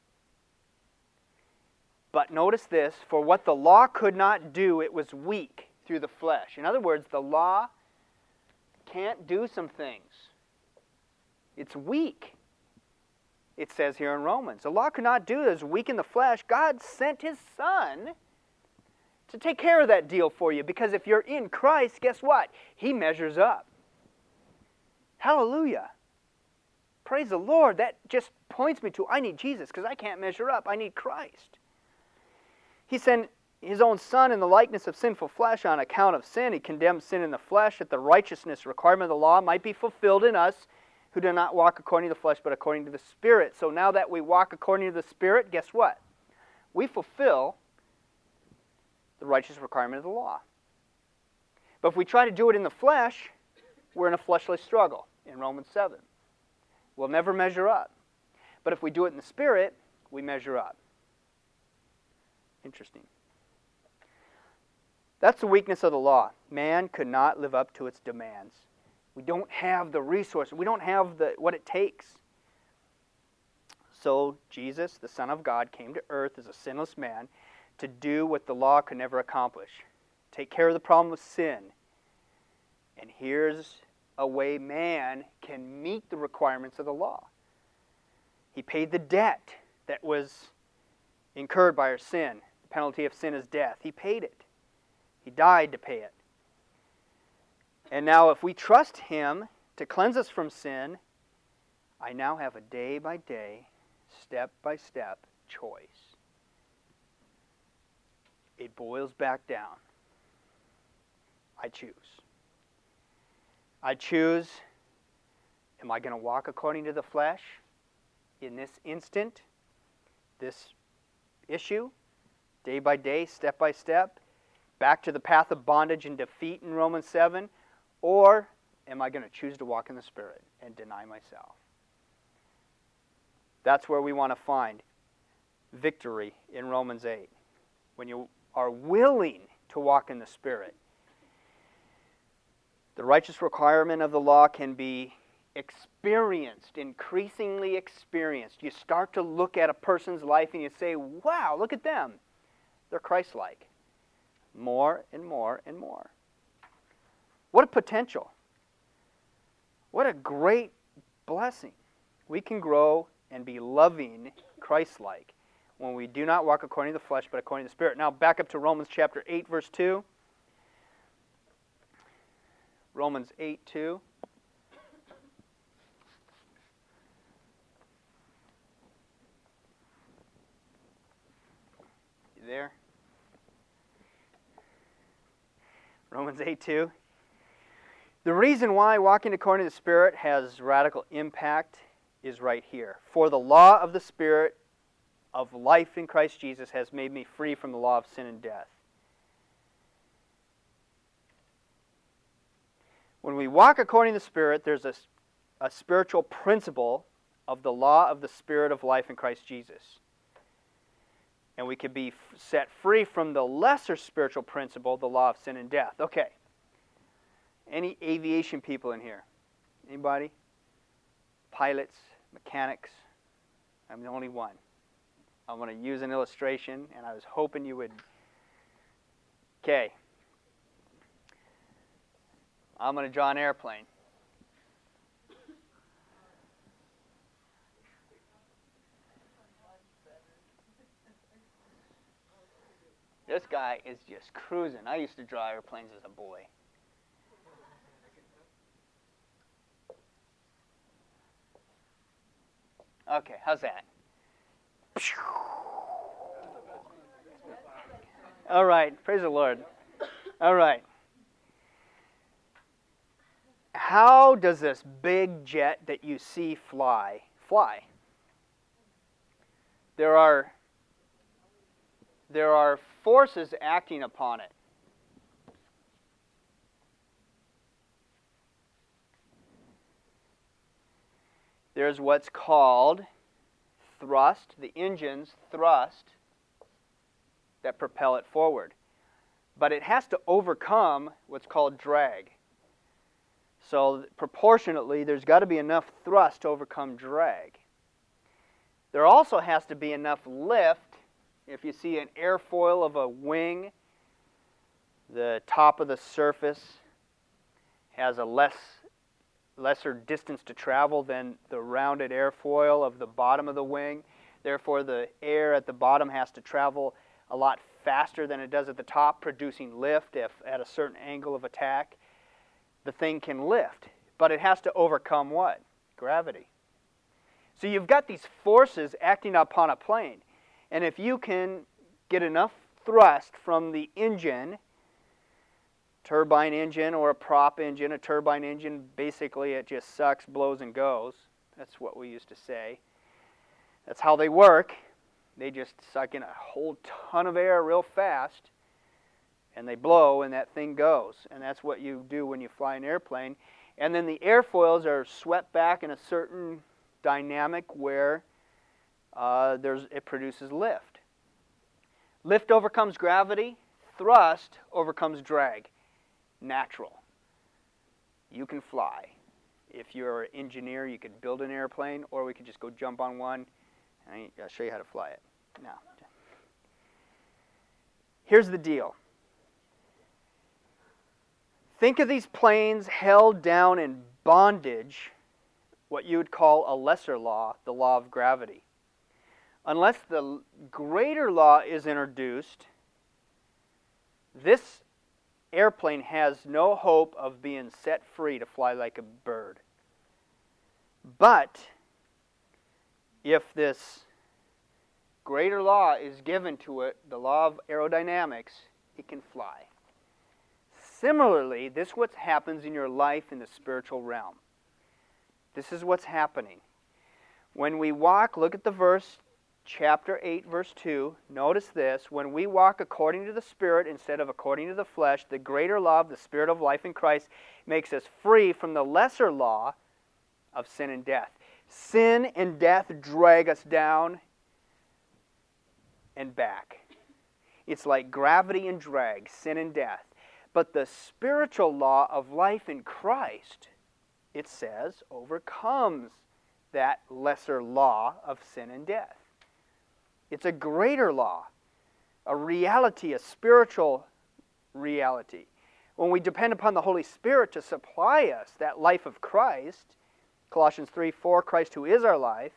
But notice this, for what the law could not do, it was weak through the flesh. In other words, the law can't do some things. It's weak. It says here in Romans, the law could not do it, it was weak in the flesh. God sent His Son to take care of that deal for you. Because if you're in Christ, guess what? He measures up. Hallelujah. Praise the Lord. That just points me to, I need Jesus because I can't measure up. I need Christ. He sent His own Son in the likeness of sinful flesh on account of sin. He condemned sin in the flesh that the righteousness requirement of the law might be fulfilled in us who do not walk according to the flesh but according to the Spirit. So now that we walk according to the Spirit, guess what? We fulfill the righteous requirement of the law. But if we try to do it in the flesh, we're in a fleshly struggle in Romans seven. We'll never measure up. But if we do it in the Spirit, we measure up. Interesting. That's the weakness of the law. Man could not live up to its demands. We don't have the resources. We don't have the what it takes. So Jesus, the Son of God, came to earth as a sinless man to do what the law could never accomplish. Take care of the problem of sin. And here's a way man can meet the requirements of the law. He paid the debt that was incurred by our sin. The penalty of sin is death. He paid it. He died to pay it. And now if we trust Him to cleanse us from sin, I now have a day-by-day, step-by-step choice. It boils back down. I choose. I choose, am I going to walk according to the flesh in this instant, this issue, day by day, step by step, back to the path of bondage and defeat in Romans seven, or am I going to choose to walk in the Spirit and deny myself? That's where we want to find victory in Romans eight. When you are willing to walk in the Spirit. The righteous requirement of the law can be experienced, increasingly experienced. You start to look at a person's life and you say, wow, look at them. They're Christ-like. More and more and more. What a potential. What a great blessing. We can grow and be loving Christ-like when we do not walk according to the flesh, but according to the Spirit. Now, back up to Romans chapter eight, verse two. Romans eight, two. You there? Romans eight, two. The reason why walking according to the Spirit has radical impact is right here. For the law of the Spirit of life in Christ Jesus has made me free from the law of sin and death. When we walk according to the Spirit, there's a, a spiritual principle of the law of the Spirit of life in Christ Jesus. And we can be set free from the lesser spiritual principle, the law of sin and death. Okay. Any aviation people in here? Anybody? Pilots, mechanics? I'm the only one. I'm going to use an illustration, and I was hoping you would. Okay. I'm going to draw an airplane. This guy is just cruising. I used to draw airplanes as a boy. Okay, how's that? All right, praise the Lord. All right. How does this big jet that you see fly, fly? There are, there are forces acting upon it. There's what's called thrust, the engine's thrust that propel it forward. But it has to overcome what's called drag. So proportionately, there's got to be enough thrust to overcome drag. There also has to be enough lift. If you see an airfoil of a wing, the top of the surface has a less lesser distance to travel than the rounded airfoil of the bottom of the wing. Therefore, the air at the bottom has to travel a lot faster than it does at the top, producing lift if at a certain angle of attack. The thing can lift, but it has to overcome what? Gravity. So you've got these forces acting upon a plane, and if you can get enough thrust from the engine, turbine engine or a prop engine, a turbine engine, basically it just sucks, blows, and goes. That's what we used to say. That's how they work. They just suck in a whole ton of air real fast, and they blow, and that thing goes. And that's what you do when you fly an airplane. And then the airfoils are swept back in a certain dynamic where uh, there's, it produces lift. Lift overcomes gravity. Thrust overcomes drag. Natural. You can fly. If you're an engineer, you could build an airplane, or we could just go jump on one, and I'll show you how to fly it. Now, here's the deal. Think of these planes held down in bondage, what you would call a lesser law, the law of gravity. Unless the greater law is introduced, this airplane has no hope of being set free to fly like a bird. But if this greater law is given to it, the law of aerodynamics, it can fly. Similarly, this is what happens in your life in the spiritual realm. This is what's happening. When we walk, look at the verse, chapter eight, verse two. Notice this. When we walk according to the Spirit instead of according to the flesh, the greater law of the Spirit of life in Christ makes us free from the lesser law of sin and death. Sin and death drag us down and back. It's like gravity and drag, sin and death. But the spiritual law of life in Christ, it says, overcomes that lesser law of sin and death. It's a greater law, a reality, a spiritual reality. When we depend upon the Holy Spirit to supply us that life of Christ, Colossians three four, Christ who is our life,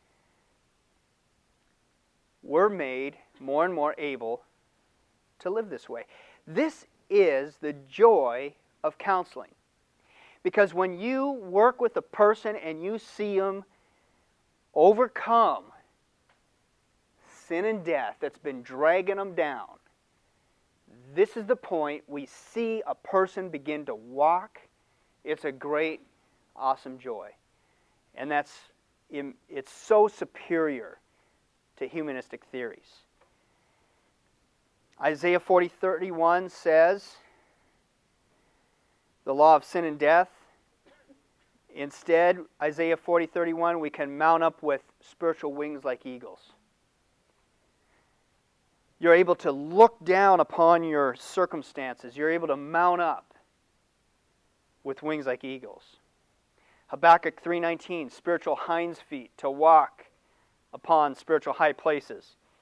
we're made more and more able to live this way. This is the joy of counseling. Because when you work with a person and you see them overcome sin and death that's been dragging them down, this is the point we see a person begin to walk. It's a great, awesome joy. And that's, it's so superior to humanistic theories. Isaiah forty thirty-one says, the law of sin and death. Instead, Isaiah forty thirty-one, we can mount up with spiritual wings like eagles. You're able to look down upon your circumstances. You're able to mount up with wings like eagles. Habakkuk three nineteen, spiritual hinds feet to walk upon spiritual high places.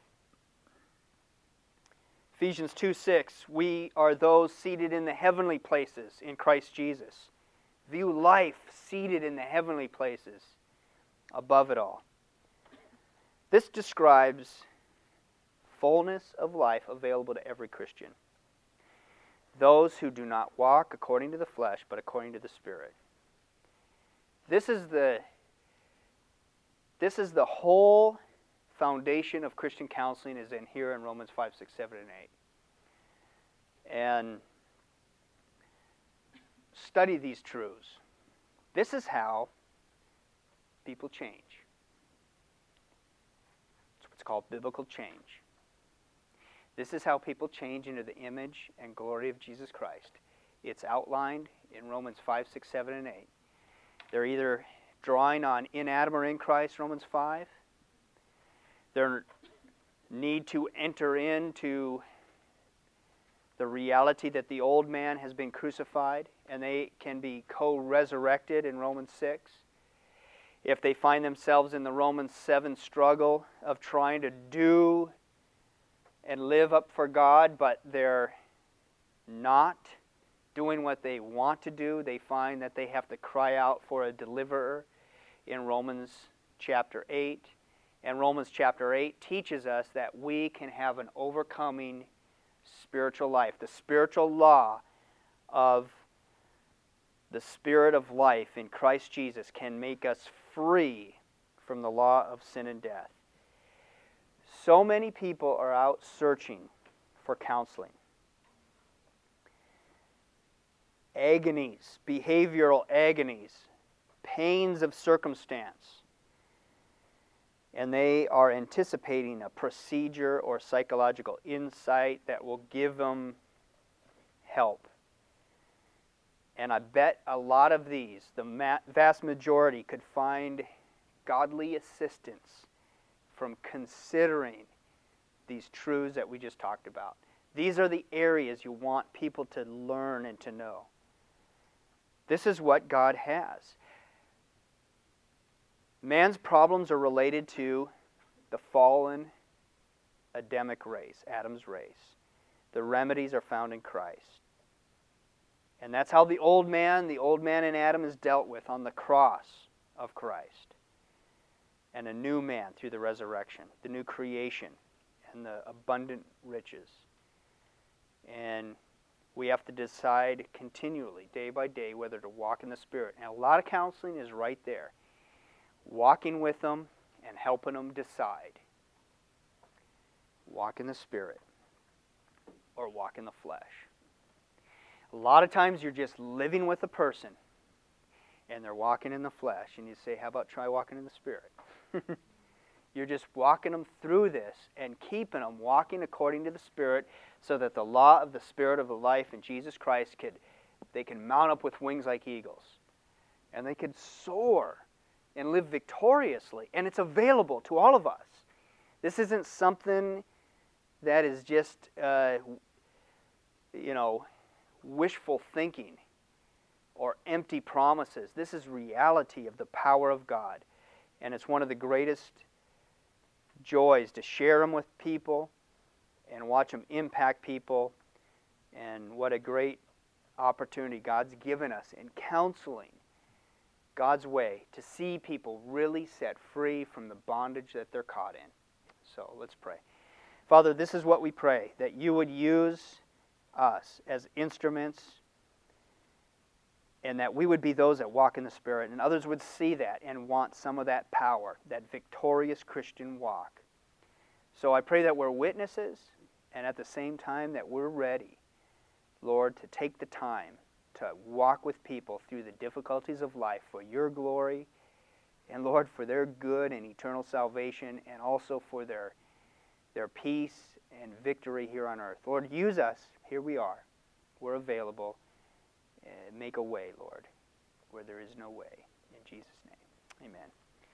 Ephesians two six, we are those seated in the heavenly places in Christ Jesus. View life seated in the heavenly places above it all. This describes fullness of life available to every Christian. Those who do not walk according to the flesh, but according to the Spirit. This is the, this is the whole foundation of Christian counseling is in here in Romans five, six, seven, and eight. And study these truths. This is how people change. It's what's called biblical change. This is how people change into the image and glory of Jesus Christ. It's outlined in Romans five, six, seven, and eight. They're either drawing on in Adam or in Christ, Romans five. Their need to enter into the reality that the old man has been crucified, and they can be co-resurrected in Romans six. If they find themselves in the Romans seven struggle of trying to do and live up for God, but they're not doing what they want to do, they find that they have to cry out for a deliverer in Romans chapter eight. And Romans chapter eight teaches us that we can have an overcoming spiritual life. The spiritual law of the Spirit of life in Christ Jesus can make us free from the law of sin and death. So many people are out searching for counseling. Agonies, behavioral agonies, pains of circumstance. And they are anticipating a procedure or psychological insight that will give them help. And I bet a lot of these, the ma- vast majority, could find godly assistance from considering these truths that we just talked about. These are the areas you want people to learn and to know. This is what God has. Man's problems are related to the fallen Adamic race, Adam's race. The remedies are found in Christ. And that's how the old man, the old man in Adam is dealt with on the cross of Christ. And a new man through the resurrection, the new creation, and the abundant riches. And we have to decide continually, day by day, whether to walk in the Spirit. And a lot of counseling is right there. Walking with them and helping them decide. Walk in the Spirit or walk in the flesh. A lot of times you're just living with a person and they're walking in the flesh, and you say, how about try walking in the Spirit? You're just walking them through this and keeping them walking according to the Spirit, so that the law of the Spirit of the life in Jesus Christ could, they can mount up with wings like eagles. And they could soar and live victoriously. And it's available to all of us. This isn't something that is just, uh, you know, wishful thinking or empty promises. This is reality of the power of God. And it's one of the greatest joys to share them with people and watch them impact people. And what a great opportunity God's given us in counseling God's way to see people really set free from the bondage that they're caught in. So let's pray. Father, this is what we pray, that you would use us as instruments, and that we would be those that walk in the Spirit, and others would see that and want some of that power, that victorious Christian walk. So I pray that we're witnesses, and at the same time that we're ready, Lord, to take the time to walk with people through the difficulties of life for your glory, and Lord, for their good and eternal salvation, and also for their, their peace and victory here on earth. Lord, use us. Here we are. We're available. Uh, make a way, Lord, where there is no way. In Jesus' name, amen.